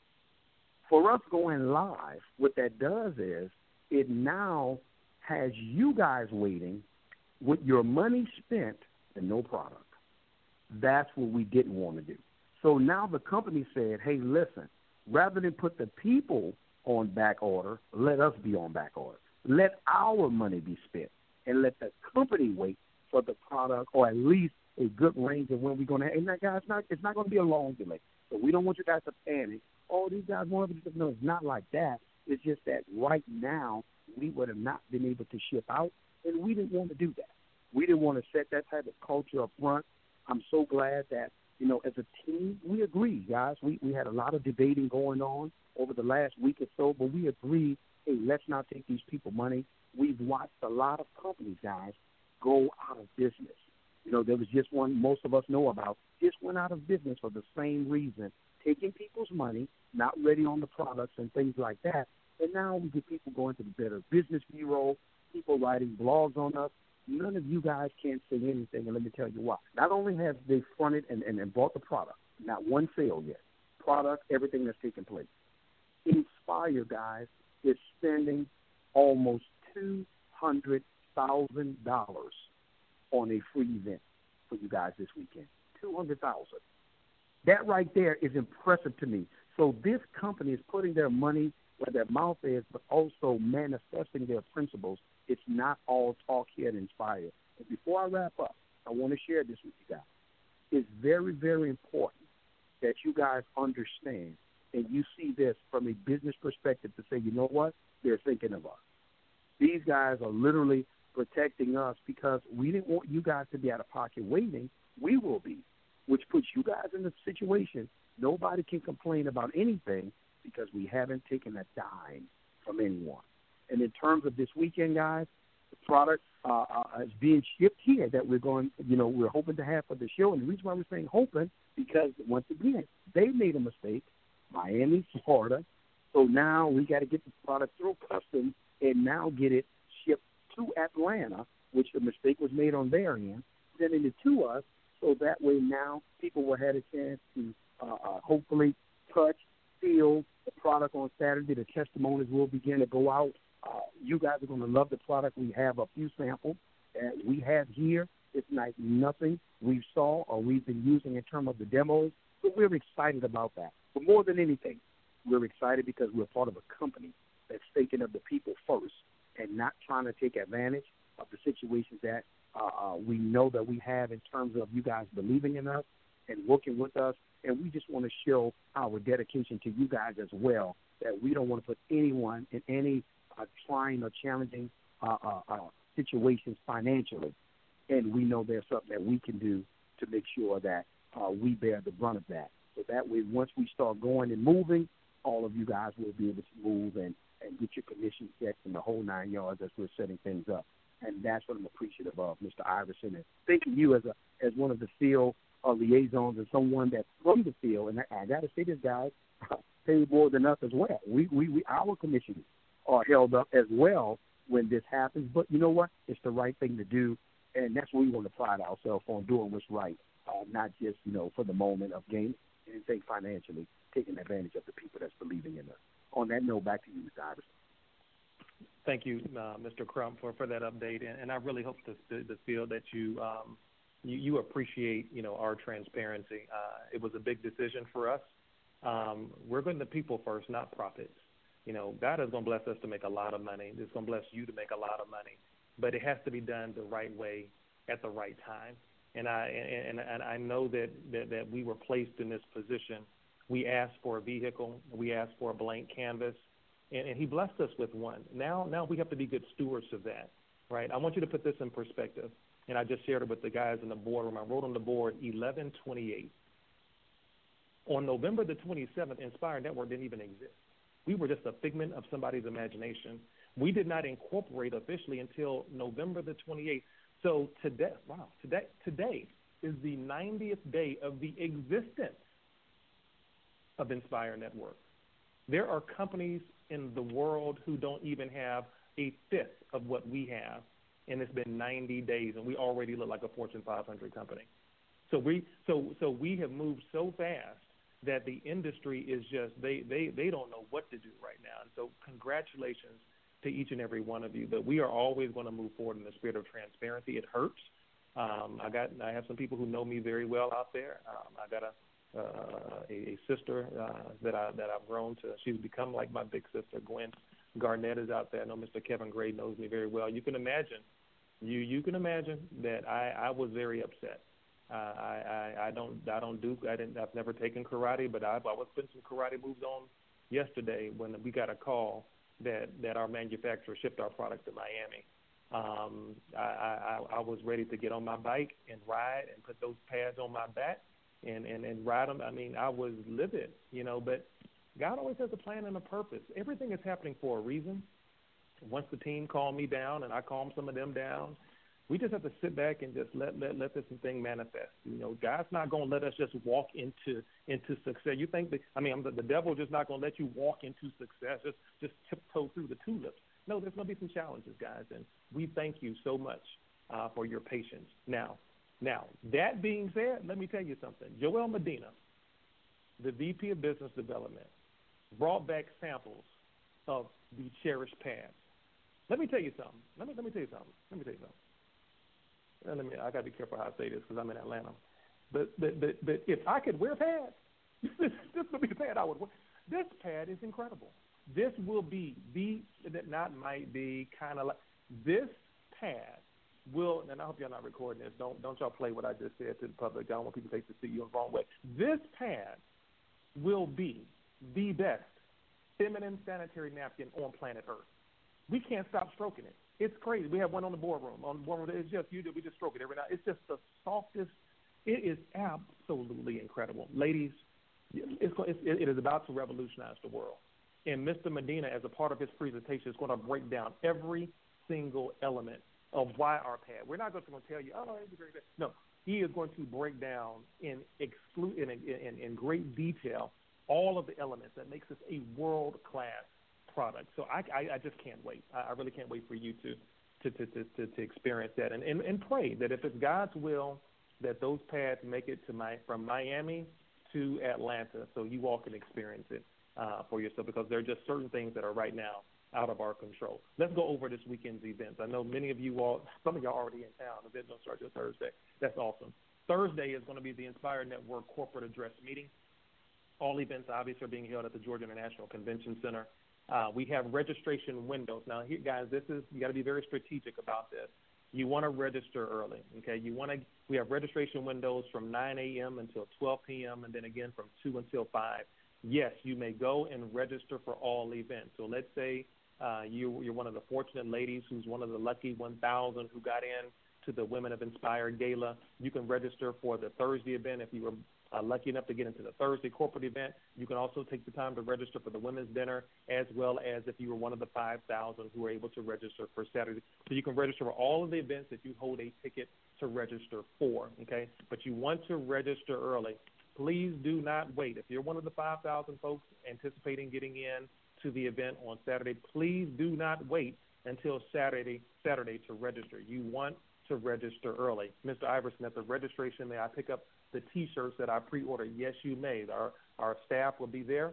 G: For us going live, what that does is it now has you guys waiting with your money spent and no product. That's what we didn't want to do. So now the company said, hey, listen, rather than put the people on back order, let us be on back order. Let our money be spent and let the company wait for the product, or at least a good range of when we're going to have. And that, guys, it's not, it's not going to be a long delay. So we don't want you guys to panic. Oh, these guys want to. No, it's not like that. It's just that right now we would have not been able to ship out, and we didn't want to do that. We didn't want to set that type of culture up front. I'm so glad that, you know, as a team, we agreed, guys. We, we had a lot of debating going on over the last week or so, but we agreed, hey, let's not take these people money. We've watched a lot of companies, guys, go out of business. You know, there was just one most of us know about, just went out of business for the same reason, taking people's money, not ready on the products and things like that. And now we get people going to the Better Business Bureau, people writing blogs on us. None of you guys can't say anything, and let me tell you why. Not only have they fronted and, and, and bought the product, not one sale yet, product, everything that's taking place. Inspire, guys, is spending almost two hundred thousand dollars on a free event for you guys this weekend. two hundred thousand dollars. That right there is impressive to me. So this company is putting their money where their mouth is, but also manifesting their principles. It's not all talk here and Inspire. And before I wrap up, I want to share this with you guys. It's very, very important that you guys understand and you see this from a business perspective to say, you know what? They're thinking of us. These guys are literally protecting us because we didn't want you guys to be out of pocket waiting. We will be, which puts you guys in the situation nobody can complain about anything because we haven't taken a dime from anyone. And in terms of this weekend, guys, the product uh, uh, is being shipped here that we're going, you know, we're hoping to have for the show. And the reason why we're saying hoping, because once again, they made a mistake, Miami, Florida. So now we got to get the product through customs and now get it shipped to Atlanta, which the mistake was made on their end, sending it to us. So that way now people will have a chance to uh, uh, hopefully touch, feel the product on Saturday. The testimonies will begin to go out. Uh, you guys are going to love the product. We have a few samples that we have here. It's like nothing we saw or we've been using in terms of the demos. So we're excited about that. But more than anything, we're excited because we're part of a company that's thinking of the people first and not trying to take advantage of the situations that uh, uh, we know that we have in terms of you guys believing in us and working with us. And we just want to show our dedication to you guys as well, that we don't want to put anyone in any uh, trying or challenging uh, uh, uh, situations financially. And we know there's something that we can do to make sure that uh, we bear the brunt of that. So that way, once we start going and moving, all of you guys will be able to move and, and get your commission checks and the whole nine yards as we're setting things up. And that's what I'm appreciative of, Mister Iverson, and thanking you as a as one of the field uh, liaisons and someone that's from the field. And I, I got to say this, guys, pay more than us as well. We, we, we our commissions are held up as well when this happens. But you know what? It's the right thing to do, and that's what we want to pride ourselves on, doing what's right, uh, not just, you know, for the moment of gain, anything financially, taking advantage of the people that's believing in us. On that note, back to you, Mister Iverson.
H: Thank you, uh, Mister Crump, for, for that update, and, and I really hope to, to, to feel that you, um, you you appreciate, you know, our transparency. Uh, it was a big decision for us. Um, we're going to people first, not profits. You know, God is going to bless us to make a lot of money. It's going to bless you to make a lot of money, but it has to be done the right way at the right time. And I and, and I know that, that, that we were placed in this position. We asked for a vehicle. We asked for a blank canvas. And, and he blessed us with one. Now now we have to be good stewards of that, right? I want you to put this in perspective, and I just shared it with the guys in the boardroom. I wrote on the board eleven twenty-eight. On November the twenty-seventh, Inspire Network didn't even exist. We were just a figment of somebody's imagination. We did not incorporate officially until November the twenty-eighth. So today, wow, today, today is the ninetieth day of the existence of Inspire Network. There are companies in the world who don't even have a fifth of what we have, and it's been ninety days, and we already look like a Fortune five hundred company. So we so so we have moved so fast that the industry is just they they they don't know what to do right now. And so congratulations to each and every one of you. But we are always going to move forward in the spirit of transparency. It hurts. Um, I got I have some people who know me very well out there. Um, I got a uh, a, a sister uh, that I that I've grown to. She's become like my big sister. Gwen Garnett is out there. I know Mister Kevin Gray knows me very well. You can imagine, you you can imagine that I, I was very upset. Uh, I, I I don't I don't do I didn't I've never taken karate, but I've I was putting some karate moves on yesterday when we got a call that that our manufacturer shipped our product to Miami. Um, I, I I was ready to get on my bike and ride and put those pads on my back and and and ride them. I mean, I was livid, you know, but God always has a plan and a purpose. Everything is happening for a reason. Once the team calmed me down and I calmed some of them down, we just have to sit back and just let let, let this thing manifest. You know, God's not going to let us just walk into into success. You think that, I mean, the, the devil just not going to let you walk into success, just just tiptoe through the tulips. No, there's going to be some challenges, guys, and we thank you so much uh, for your patience. Now, now, that being said, let me tell you something. Joel Medina, the V P of Business Development, brought back samples of the cherished pads. Let me tell you something. Let me let me tell you something. Let me tell you something. And let me, I got to be careful how I say this because I'm in Atlanta. But, but, but, but if I could wear pads, this, this would be the pad I would wear. This pad is incredible. This will be the, that not might be, kind of like, this pad will, and I hope y'all not recording this. Don't don't y'all play what I just said to the public. I don't want people to take the C E O the wrong way. This pad will be the best feminine sanitary napkin on planet Earth. We can't stop stroking it. It's crazy. We have one on the boardroom. On the boardroom, it's just you do. We just stroke it every night. It's just the softest. It is absolutely incredible, ladies. It's, it's, it is about to revolutionize the world. And Mister Medina, as a part of his presentation, is going to break down every single element of why our pad. We're not just going to tell you, oh, it's a great pad. No, he is going to break down in exclu- in, in, in great detail all of the elements that makes this a world-class product. So I, I, I just can't wait. I, I really can't wait for you to to, to, to, to, to experience that and, and, and pray that if it's God's will that those pads make it to my from Miami to Atlanta so you all can experience it uh, for yourself, because there are just certain things that are right now out of our control. Let's go over this weekend's events. I know many of you all, some of y'all already in town. The event don't start till Thursday. That's awesome. Thursday is going to be the Inspire Network corporate address meeting. All events obviously are being held at the Georgia International Convention Center. Uh, we have registration windows. Now, here, guys, this is, you got to be very strategic about this. You want to register early, okay? You want to, we have registration windows from nine a.m. until twelve p.m. and then again from two until five. Yes, you may go and register for all events. So let's say uh, you, you're one of the fortunate ladies who's one of the lucky one thousand who got in to the Women of Inspire Gala. You can register for the Thursday event if you were Uh, lucky enough to get into the Thursday corporate event. You can also take the time to register for the women's dinner, as well as if you were one of the five thousand who were able to register for Saturday. So you can register for all of the events that you hold a ticket to register for, okay? But you want to register early. Please do not wait. If you're one of the five thousand folks anticipating getting in to the event on Saturday, please do not wait until Saturday, Saturday to register. You want to register early. Mister Iverson, at the registration, may I pick up the T-shirts that I pre-ordered? Yes, you may. Our our staff will be there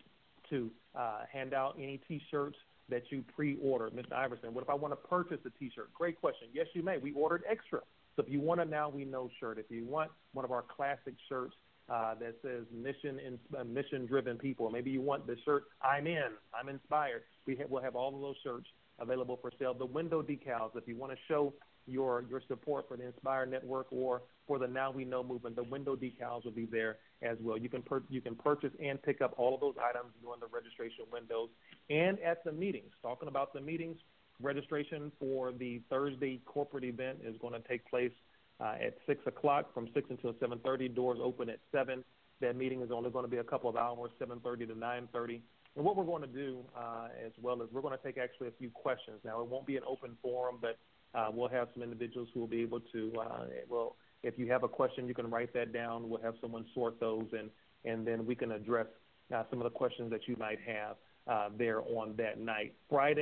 H: to uh, hand out any T-shirts that you pre-ordered. Mister Iverson, what if I want to purchase a T-shirt? Great question. Yes, you may. We ordered extra. So if you want a Now We Know shirt, if you want one of our classic shirts uh, that says mission in, uh, mission-driven people, maybe you want the shirt I'm in, I'm inspired, we ha- we'll have all of those shirts available for sale. The window decals, if you want to show your your support for the Inspire Network or for the Now We Know movement, the window decals will be there as well. You can per- you can purchase and pick up all of those items during the registration windows and at the meetings. Talking about the meetings, registration for the Thursday corporate event is going to take place uh, at six o'clock from six until seven thirty. Doors open at seven. That meeting is only going to be a couple of hours, seven thirty to nine thirty. And what we're going to do uh, as well is we're going to take actually a few questions. Now, it won't be an open forum, but Uh, we'll have some individuals who will be able to, uh, well, if you have a question, you can write that down. We'll have someone sort those, and, and then we can address uh, some of the questions that you might have uh, there on that night. Friday,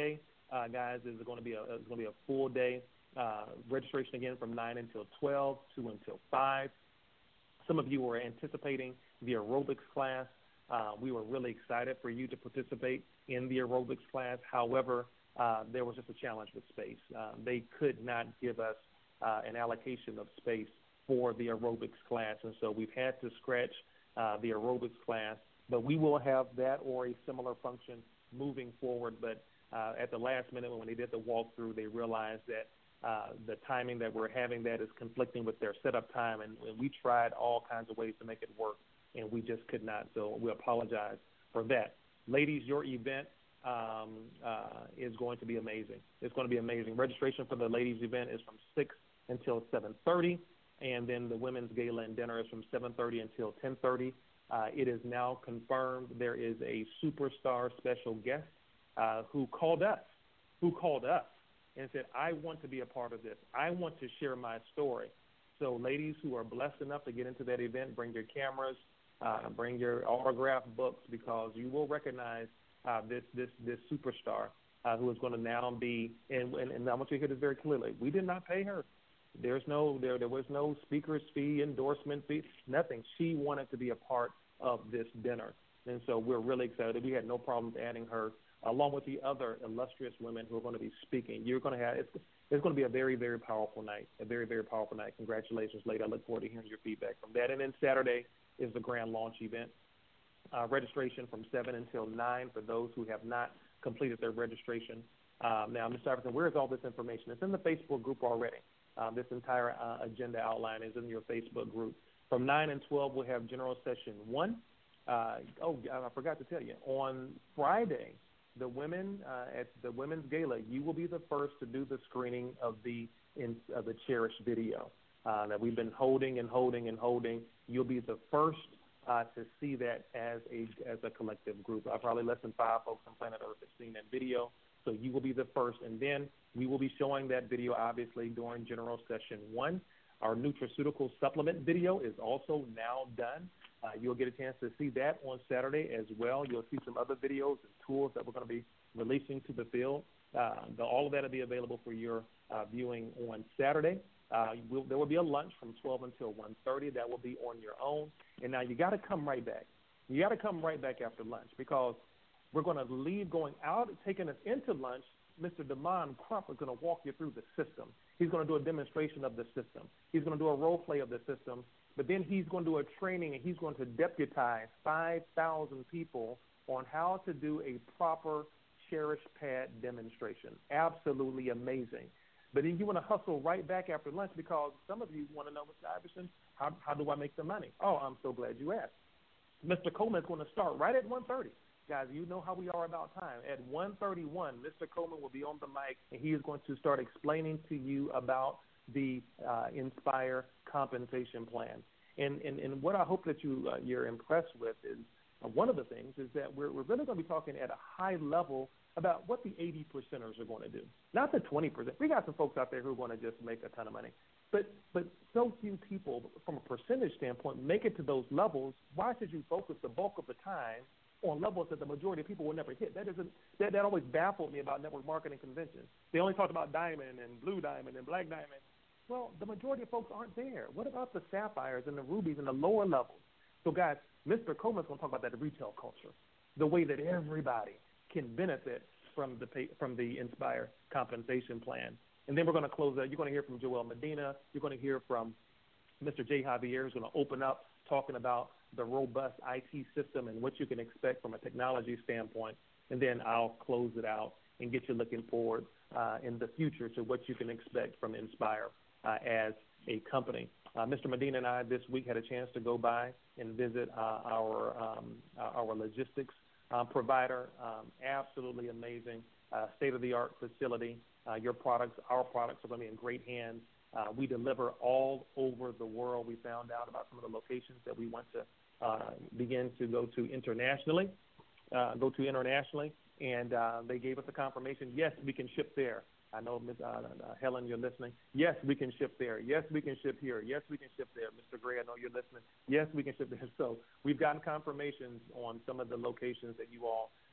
H: uh, guys, is going to be a it's going to be a full day. Uh, registration again from nine until twelve, two until five. Some of you were anticipating the aerobics class. Uh, we were really excited for you to participate in the aerobics class. However, uh, there was just a challenge with space. Uh, they could not give us uh, an allocation of space for the aerobics class, and so we've had to scratch uh, the aerobics class. But we will have that or a similar function moving forward. But uh, at the last minute when they did the walkthrough, they realized that uh, the timing that we're having that is conflicting with their setup time, and, and we tried all kinds of ways to make it work, and we just could not. So we apologize for that. Ladies, your event um, uh, is going to be amazing. It's going to be amazing. Registration for the ladies' event is from six until seven thirty, and then the women's gala and dinner is from seven thirty until ten thirty. Uh, it is now confirmed there is a superstar special guest uh, who called us, who called us and said, I want to be a part of this. I want to share my story. So ladies who are blessed enough to get into that event, bring your cameras, uh, bring your autograph books, because you will recognize uh, this this this superstar uh, who is going to now be, and, and, and I want you to hear this very clearly, we did not pay her. There's no, there, there was no speaker's fee, endorsement fee, nothing. She wanted to be a part of this dinner. And so we're really excited. We had no problems adding her, along with the other illustrious women who are going to be speaking. You're going to have, it's, it's going to be a very, very powerful night, a very, very powerful night. Congratulations, lady. I look forward to hearing your feedback from that. And then Saturday is the grand launch event. Uh, registration from seven until nine for those who have not completed their registration. Um, now, Mister Iverson, where is all this information? It's in the Facebook group already. Uh, this entire uh, agenda outline is in your Facebook group. From nine and twelve, we'll have general session one. Uh, oh, I forgot to tell you, on Friday, the women uh, at the Women's Gala, you will be the first to do the screening of the in, of the Cherish video uh, that we've been holding and holding and holding. You'll be the first uh, to see that as a as a collective group. Uh, probably less than five folks on planet Earth have seen that video, so you will be the first. And then we will be showing that video, obviously, during general session one. Our nutraceutical supplement video is also now done. Uh, you'll get a chance to see that on Saturday as well. You'll see some other videos and tools that we're going to be releasing to the field. Uh, the, all of that will be available for your uh, viewing on Saturday. Uh, we'll, there will be a lunch from twelve until one thirty. That will be on your own. And now you got to come right back. You got to come right back after lunch, because we're going to leave going out, taking us into lunch. Mister Damon Crump is going to walk you through the system. He's going to do a demonstration of the system. He's going to do a role play of the system. But then he's going to do a training, and he's going to deputize five thousand people on how to do a proper Cherish Pad demonstration. Absolutely amazing. But then you want to hustle right back after lunch, because some of you want to know, Mister Iverson, how, how do I make the money? Oh, I'm so glad you asked. Mister Coleman is going to start right at one thirty. Guys, you know how we are about time. At one thirty-one, Mister Coleman will be on the mic, and he is going to start explaining to you about the uh, Inspire compensation plan. And, and, and what I hope that you, uh, you're impressed with is uh, one of the things is that we're, we're really going to be talking at a high level about what the eighty percenters are going to do, not the twenty percent. We got some folks out there who are going to just make a ton of money. But but so few people, from a percentage standpoint, make it to those levels. Why should you focus the bulk of the time on levels that the majority of people will never hit? That isn't that, that always baffled me about network marketing conventions. They only talked about diamond and blue diamond and black diamond. Well, the majority of folks aren't there. What about the sapphires and the rubies and the lower levels? So, guys, Mister Coleman's going to talk about that retail culture, the way that everybody can benefit from the pay, from the Inspire compensation plan. And then we're going to close out. You're going to hear from Joel Medina. You're going to hear from Mister Jay Javier, who's going to open up talking about the robust I T system and what you can expect from a technology standpoint. And then I'll close it out and get you looking forward uh, in the future to what you can expect from Inspire uh, as a company. Uh, Mister Medina and I this week had a chance to go by and visit uh, our um, our logistics uh, provider. Um, absolutely amazing, uh, state-of-the-art facility. Uh, your products, our products are going to be in great hands. Uh, we deliver all over the world. We found out about some of the locations that we want to uh, begin to go to internationally, uh, go to internationally, and uh, they gave us a confirmation. Yes, we can ship there. I know, Miz Uh, uh, Helen, you're listening. Yes, we can ship there. Yes, we can ship here. Yes, we can ship there. Mister Gray, I know you're listening. Yes, we can ship there. So we've gotten confirmations on some of the locations that you all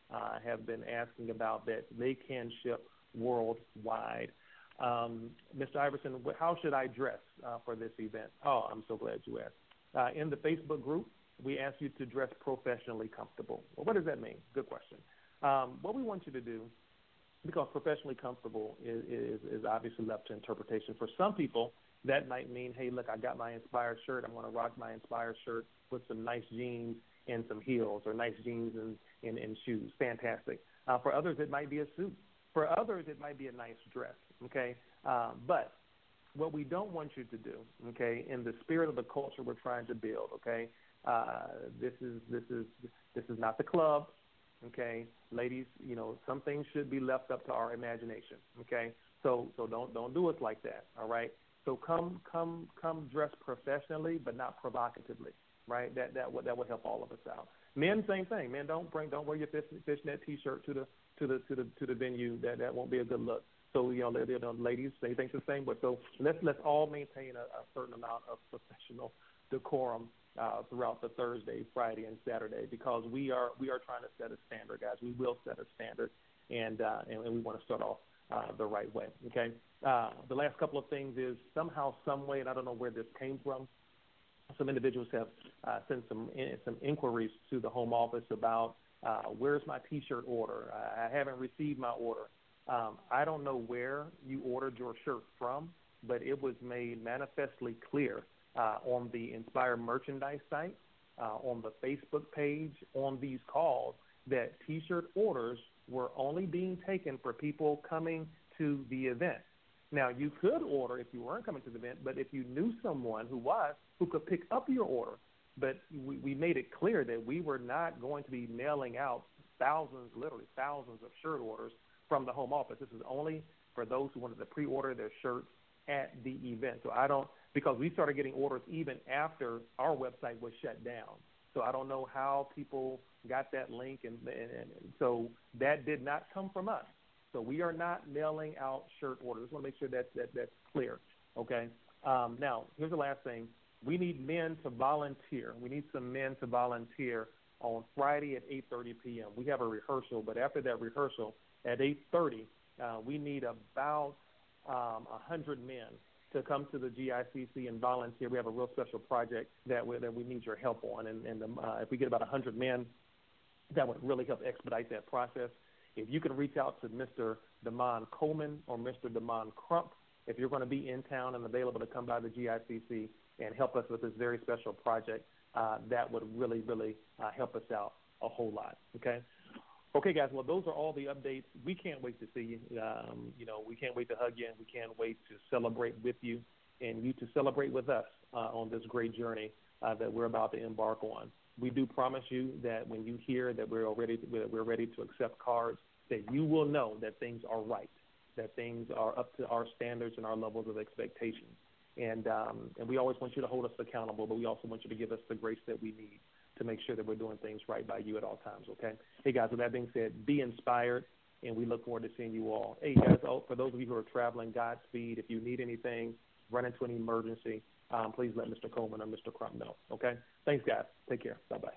H: uh, have been asking about that they can ship worldwide. Um, Mister Iverson, how should I dress uh, for this event? Oh, I'm so glad you asked. Uh, in the Facebook group, we ask you to dress professionally comfortable. Well, what does that mean? Good question. Um, what we want you to do, because professionally comfortable is, is, is obviously left to interpretation. For some people, that might mean, hey, look, I got my Inspire shirt. I'm going to rock my Inspire shirt with some nice jeans and some heels, or nice jeans and, and, and shoes. Fantastic. Uh, for others, it might be a suit. For others, it might be a nice dress, okay? Uh, but what we don't want you to do, okay, in the spirit of the culture we're trying to build, okay, uh, this is this is this is not the club, okay, ladies. You know, some things should be left up to our imagination, okay. So so don't don't do us like that, all right. So come come come dressed professionally, but not provocatively, right? That that would that would help all of us out. Men, same thing. Men, don't bring don't wear your fish, fishnet T-shirt to the to the to the to the venue. That that won't be a good look. So you know, you know ladies, they think the same. But so let's let's all maintain a, a certain amount of professional decorum uh, throughout the Thursday, Friday, and Saturday, because we are we are trying to set a standard, guys. We will set a standard, and uh, and, and we want to start off uh, the right way. Okay. Uh, the last couple of things is somehow, some way, and I don't know where this came from. Some individuals have uh, sent some in, some inquiries to the home office about uh, where's my T-shirt order. I, I haven't received my order. Um, I don't know where you ordered your shirt from, but it was made manifestly clear uh, on the Inspire merchandise site, uh, on the Facebook page, on these calls, that T-shirt orders were only being taken for people coming to the event. Now, you could order if you weren't coming to the event, but if you knew someone who was, who could pick up your order. But we, we made it clear that we were not going to be mailing out thousands, literally thousands of shirt orders from the home office. This is only for those who wanted to pre-order their shirts at the event. So I don't, because we started getting orders even after our website was shut down. So I don't know how people got that link, and, and, and so that did not come from us. So we are not mailing out shirt orders. Just want to make sure that, that that's clear, okay? Um, now, here's the last thing. We need men to volunteer. We need some men to volunteer on Friday at eight thirty p.m. We have a rehearsal, but after that rehearsal at eight thirty, uh, we need about um, one hundred men to come to the G I C C and volunteer. We have a real special project that we, that we need your help on, and, and um, uh, if we get about one hundred men, that would really help expedite that process. If you can reach out to Mister Damon Coleman or Mister Damon Crump, if you're going to be in town and available to come by the G I C C and help us with this very special project, uh, that would really, really uh, help us out a whole lot, okay? Okay, guys, well, those are all the updates. We can't wait to see you. Um, you know, we can't wait to hug you, and we can't wait to celebrate with you and you to celebrate with us uh, on this great journey uh, that we're about to embark on. We do promise you that when you hear that we're ready to, we're ready to accept cards, that you will know that things are right, that things are up to our standards and our levels of expectation. And um, and we always want you to hold us accountable, but we also want you to give us the grace that we need to make sure that we're doing things right by you at all times, okay? Hey, guys, with that being said, be inspired, and we look forward to seeing you all. Hey, guys, oh, for those of you who are traveling, Godspeed. If you need anything, run into an emergency, um, please let Mister Coleman or Mister Crump know, okay? Thanks, guys. Take care. Bye-bye.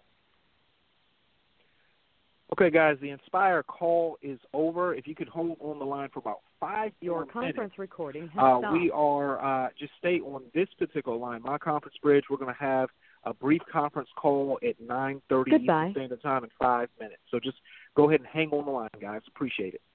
I: Okay, guys, the Inspire call is over. If you could hold on the line for about five
J: Your
I: more
J: conference
I: minutes.
J: recording has
I: uh,
J: stopped.
I: We are, uh, just stay on this particular line, my conference bridge. We're going to have a brief conference call at nine thirty Eastern Standard Time in five minutes. So just go ahead and hang on the line, guys. Appreciate it.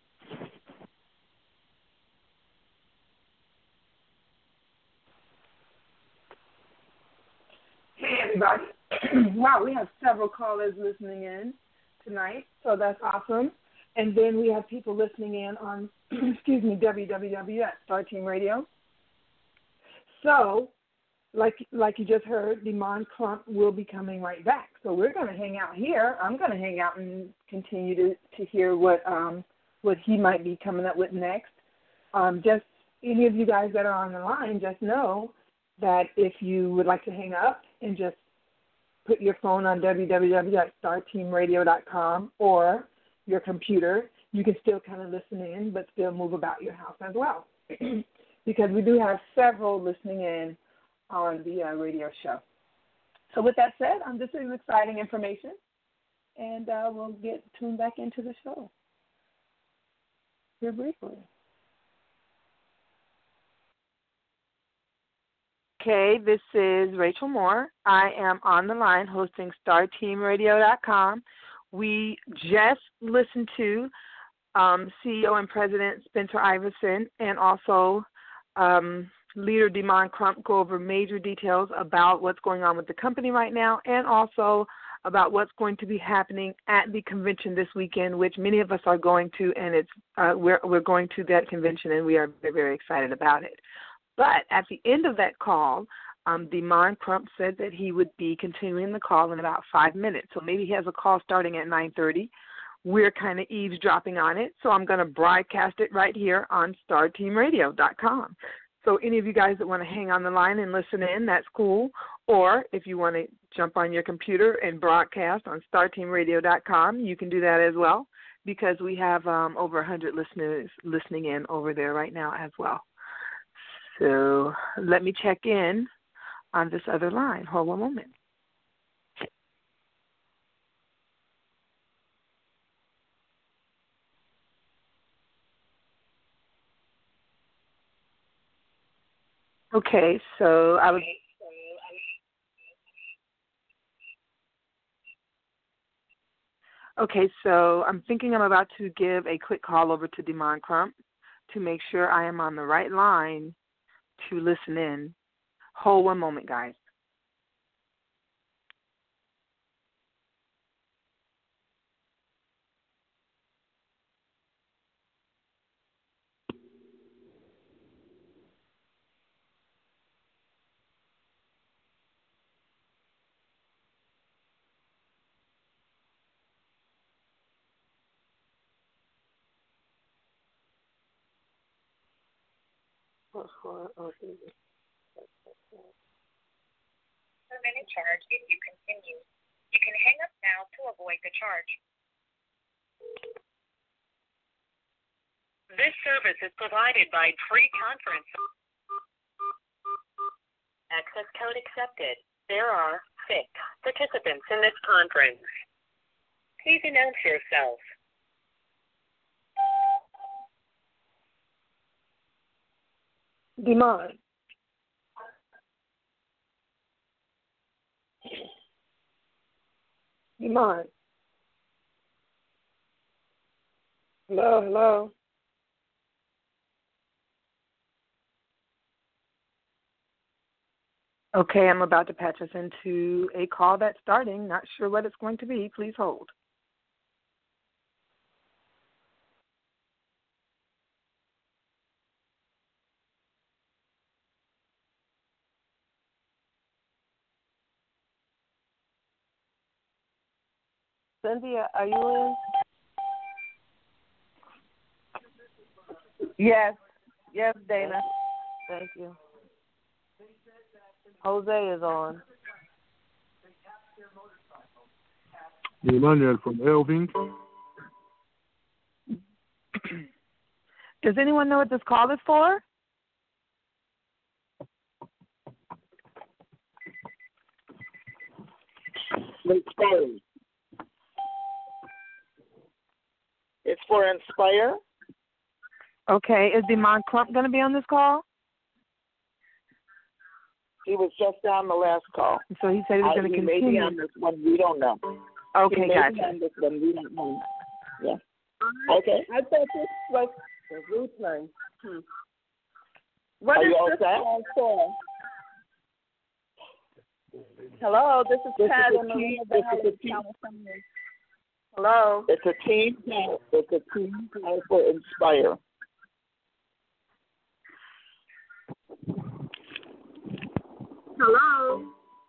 A: Hey, everybody. Wow, we have several callers listening in tonight, so that's awesome. And then we have people listening in on, excuse me, w w w dot star team radio. So, like like you just heard, Damon Crump will be coming right back. So we're going to hang out here. I'm going to hang out and continue to, to hear what um, what he might be coming up with next. Um, just any of you guys that are on the line, just know that if you would like to hang up and just put your phone on w w w dot star team radio dot com or your computer, you can still kind of listen in but still move about your house as well. Because we do have several listening in on the uh, radio show. So with that said, um, this is exciting information. and uh, we'll get tuned back into the show here briefly. Okay, this is Rachel Moore. I am on the line hosting Star Team Radio dot com. We just listened to um, C E O and President Spencer Iverson and also um, leader Demond Crump go over major details about what's going on with the company right now and also about what's going to be happening at the convention this weekend, which many of us are going to, and it's uh, we're we're going to that convention, and we are very, very excited about it. But at the end of that call, um, Demond Crump said that he would be continuing the call in about five minutes. So maybe he has a call starting at nine thirty. We're kind of eavesdropping on it, so I'm going to broadcast it right here on Star Team Radio dot com. So any of you guys that want to hang on the line and listen in, that's cool. Or if you want to jump on your computer and broadcast on Star Team Radio dot com, you can do that as well because we have um, over one hundred listeners listening in over there right now as well. So let me check in on this other line. Hold one moment. Okay, so I was. Okay, so I'm thinking I'm about to give a quick call over to Demond Crump to make sure I am on the right line to listen in. Hold one moment, guys.
F: Per minute charge if you continue. You can hang up now to avoid the charge. This service is provided by Free Conference. Access code accepted. There are six participants in this conference. Please announce yourself.
A: Demond. Demond. Hello, hello. Okay, I'm about to patch us into a call that's starting. Not sure what it's going to be. Please hold.
B: Cynthia, are you in? Yes. Yes, Dana. Thank you. Jose is on.
J: Emmanuel from Elving.
A: Does anyone know what this call is for?
K: Inspire. It's for Inspire.
A: Okay, is Demond Crump going to be on this call?
K: He was just on the last call.
A: So he said he was going to continue.
K: Maybe on this one, we don't know.
A: Okay,
K: he
A: gotcha.
K: Maybe on this one, we don't know. Yeah. Okay.
B: I thought this was the root line. Hmm. What
K: Are
B: is
K: you all
B: this
K: set?
B: call for? Hello, this is
K: This
B: Pat
K: is a
B: in
K: team.
B: Maria
K: This is
B: Valley,
K: a team.
B: California. Hello.
K: It's a team call. It's a team call for Inspire.
B: Hello.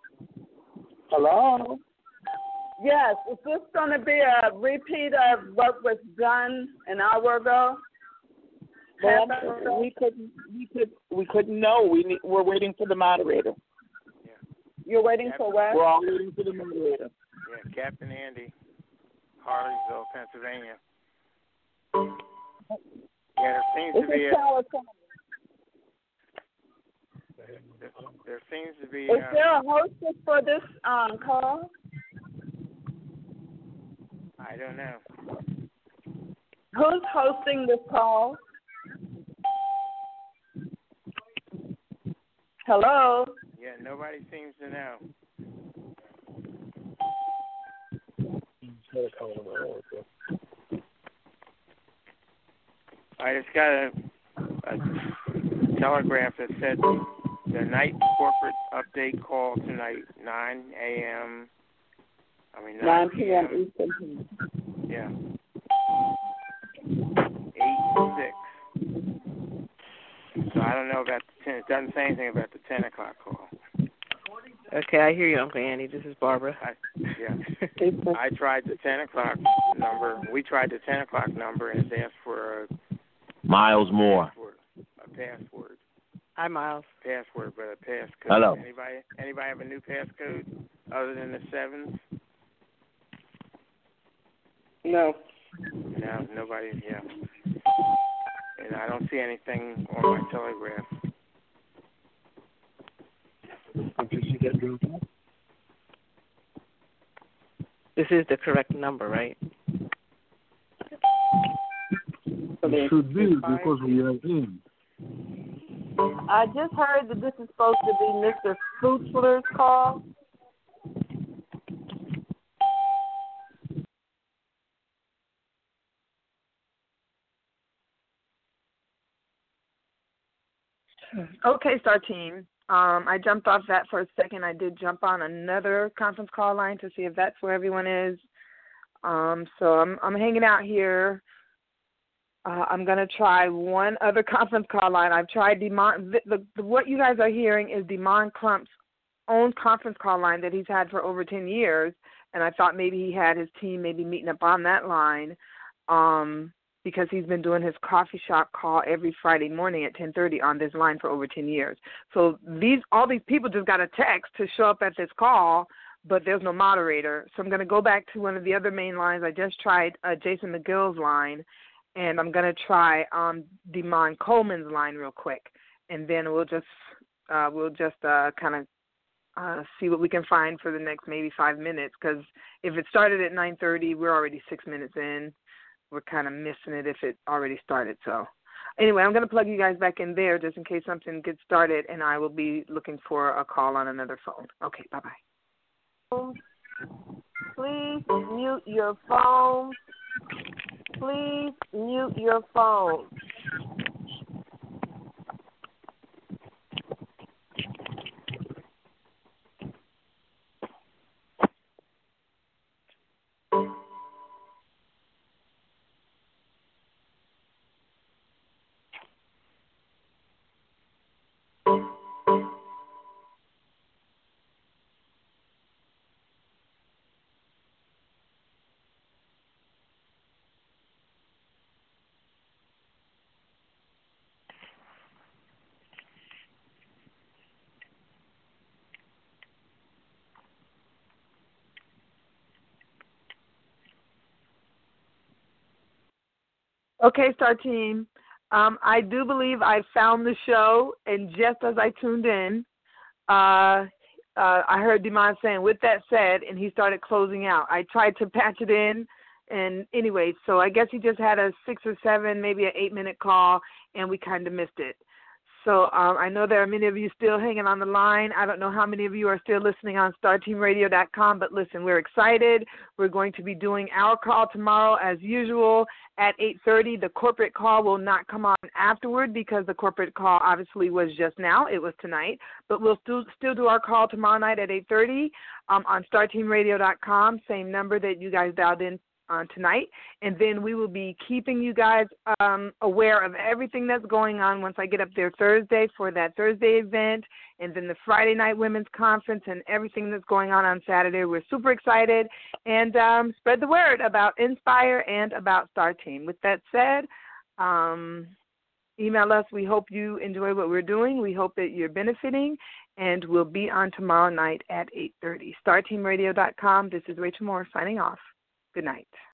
K: Hello.
B: Yes, is this going to be a repeat of what was done an hour ago?
K: Well, we couldn't. We could. We couldn't know. We need, we're waiting for the moderator.
B: You're waiting for what?
K: We're all waiting for the moderator.
L: Yeah, Captain Andy, Harleysville, Pennsylvania. Yeah, there seems
B: This
L: to be
B: is
L: a,
B: California.
L: there, there seems to be
B: Is
L: uh,
B: there a hostess for this um, call?
L: I don't know.
K: Who's hosting this call? Hello?
L: Yeah, nobody seems to know. I just got a, a telegraph that said the night corporate update call tonight, nine a.m. I mean,
K: nine p.m. Eastern.
L: Yeah. eight six. So I don't know about the ten. It doesn't say anything about the ten o'clock call.
B: Okay, I hear you, Uncle Andy. This is Barbara.
L: I, yeah. I tried the ten o'clock number. We tried the ten o'clock number, and it asked for a
J: Miles Moore.
L: Password, a password.
B: Hi, Miles.
L: Password, but a passcode.
J: Hello.
L: Anybody? Anybody have a new passcode other than the sevens?
K: No.
L: No, nobody. Yeah. And I don't see anything on my telegraph.
B: This is the correct number, right?
G: It should be because we are in.
K: I just heard that this is supposed to be Mister Fruitsler's call.
A: Okay, Star Team. Um, I jumped off that for a second. I did jump on another conference call line to see if that's where everyone is. Um, so I'm I'm hanging out here. Uh, I'm going to try one other conference call line. I've tried Demond. The, the, the, what you guys are hearing is Demond Crump's own conference call line that he's had for over ten years, and I thought maybe he had his team maybe meeting up on that line um, because he's been doing his coffee shop call every Friday morning at ten thirty on this line for over ten years. So these all these people just got a text to show up at this call, but there's no moderator. So I'm going to go back to one of the other main lines. I just tried uh, Jason McGill's line, and I'm going to try um, Demond Coleman's line real quick, and then we'll just uh, we'll just uh, kind of uh, see what we can find for the next maybe five minutes. Because if it started at nine thirty, we're already six minutes in. We're kind of missing it if it already started. So anyway, I'm going to plug you guys back in there just in case something gets started, and I will be looking for a call on another phone. Okay, bye-bye.
K: Please mute your phone. Please mute your phone.
A: Okay, Star Team. Um, I do believe I found the show, and just as I tuned in, uh, uh, I heard Demond saying, with that said, and he started closing out. I tried to patch it in, and anyway, so I guess he just had a six or seven, maybe an eight-minute call, and we kind of missed it. So um, I know there are many of you still hanging on the line. I don't know how many of you are still listening on star team radio dot com, but listen, we're excited. We're going to be doing our call tomorrow as usual at eight thirty. The corporate call will not come on afterward because the corporate call obviously was just now. It was tonight. But we'll still, still do our call tomorrow night at eight thirty um, on star team radio dot com, same number that you guys dialed in on tonight, and then we will be keeping you guys um, aware of everything that's going on once I get up there Thursday for that Thursday event, and then the Friday night women's conference and everything that's going on on Saturday. We're super excited, and um, spread the word about Inspire and about Star Team. With that said, um, email us. We hope you enjoy what we're doing. We hope that you're benefiting, and we'll be on tomorrow night at eight thirty. star team radio dot com. This is Rachel Moore signing off. Good night.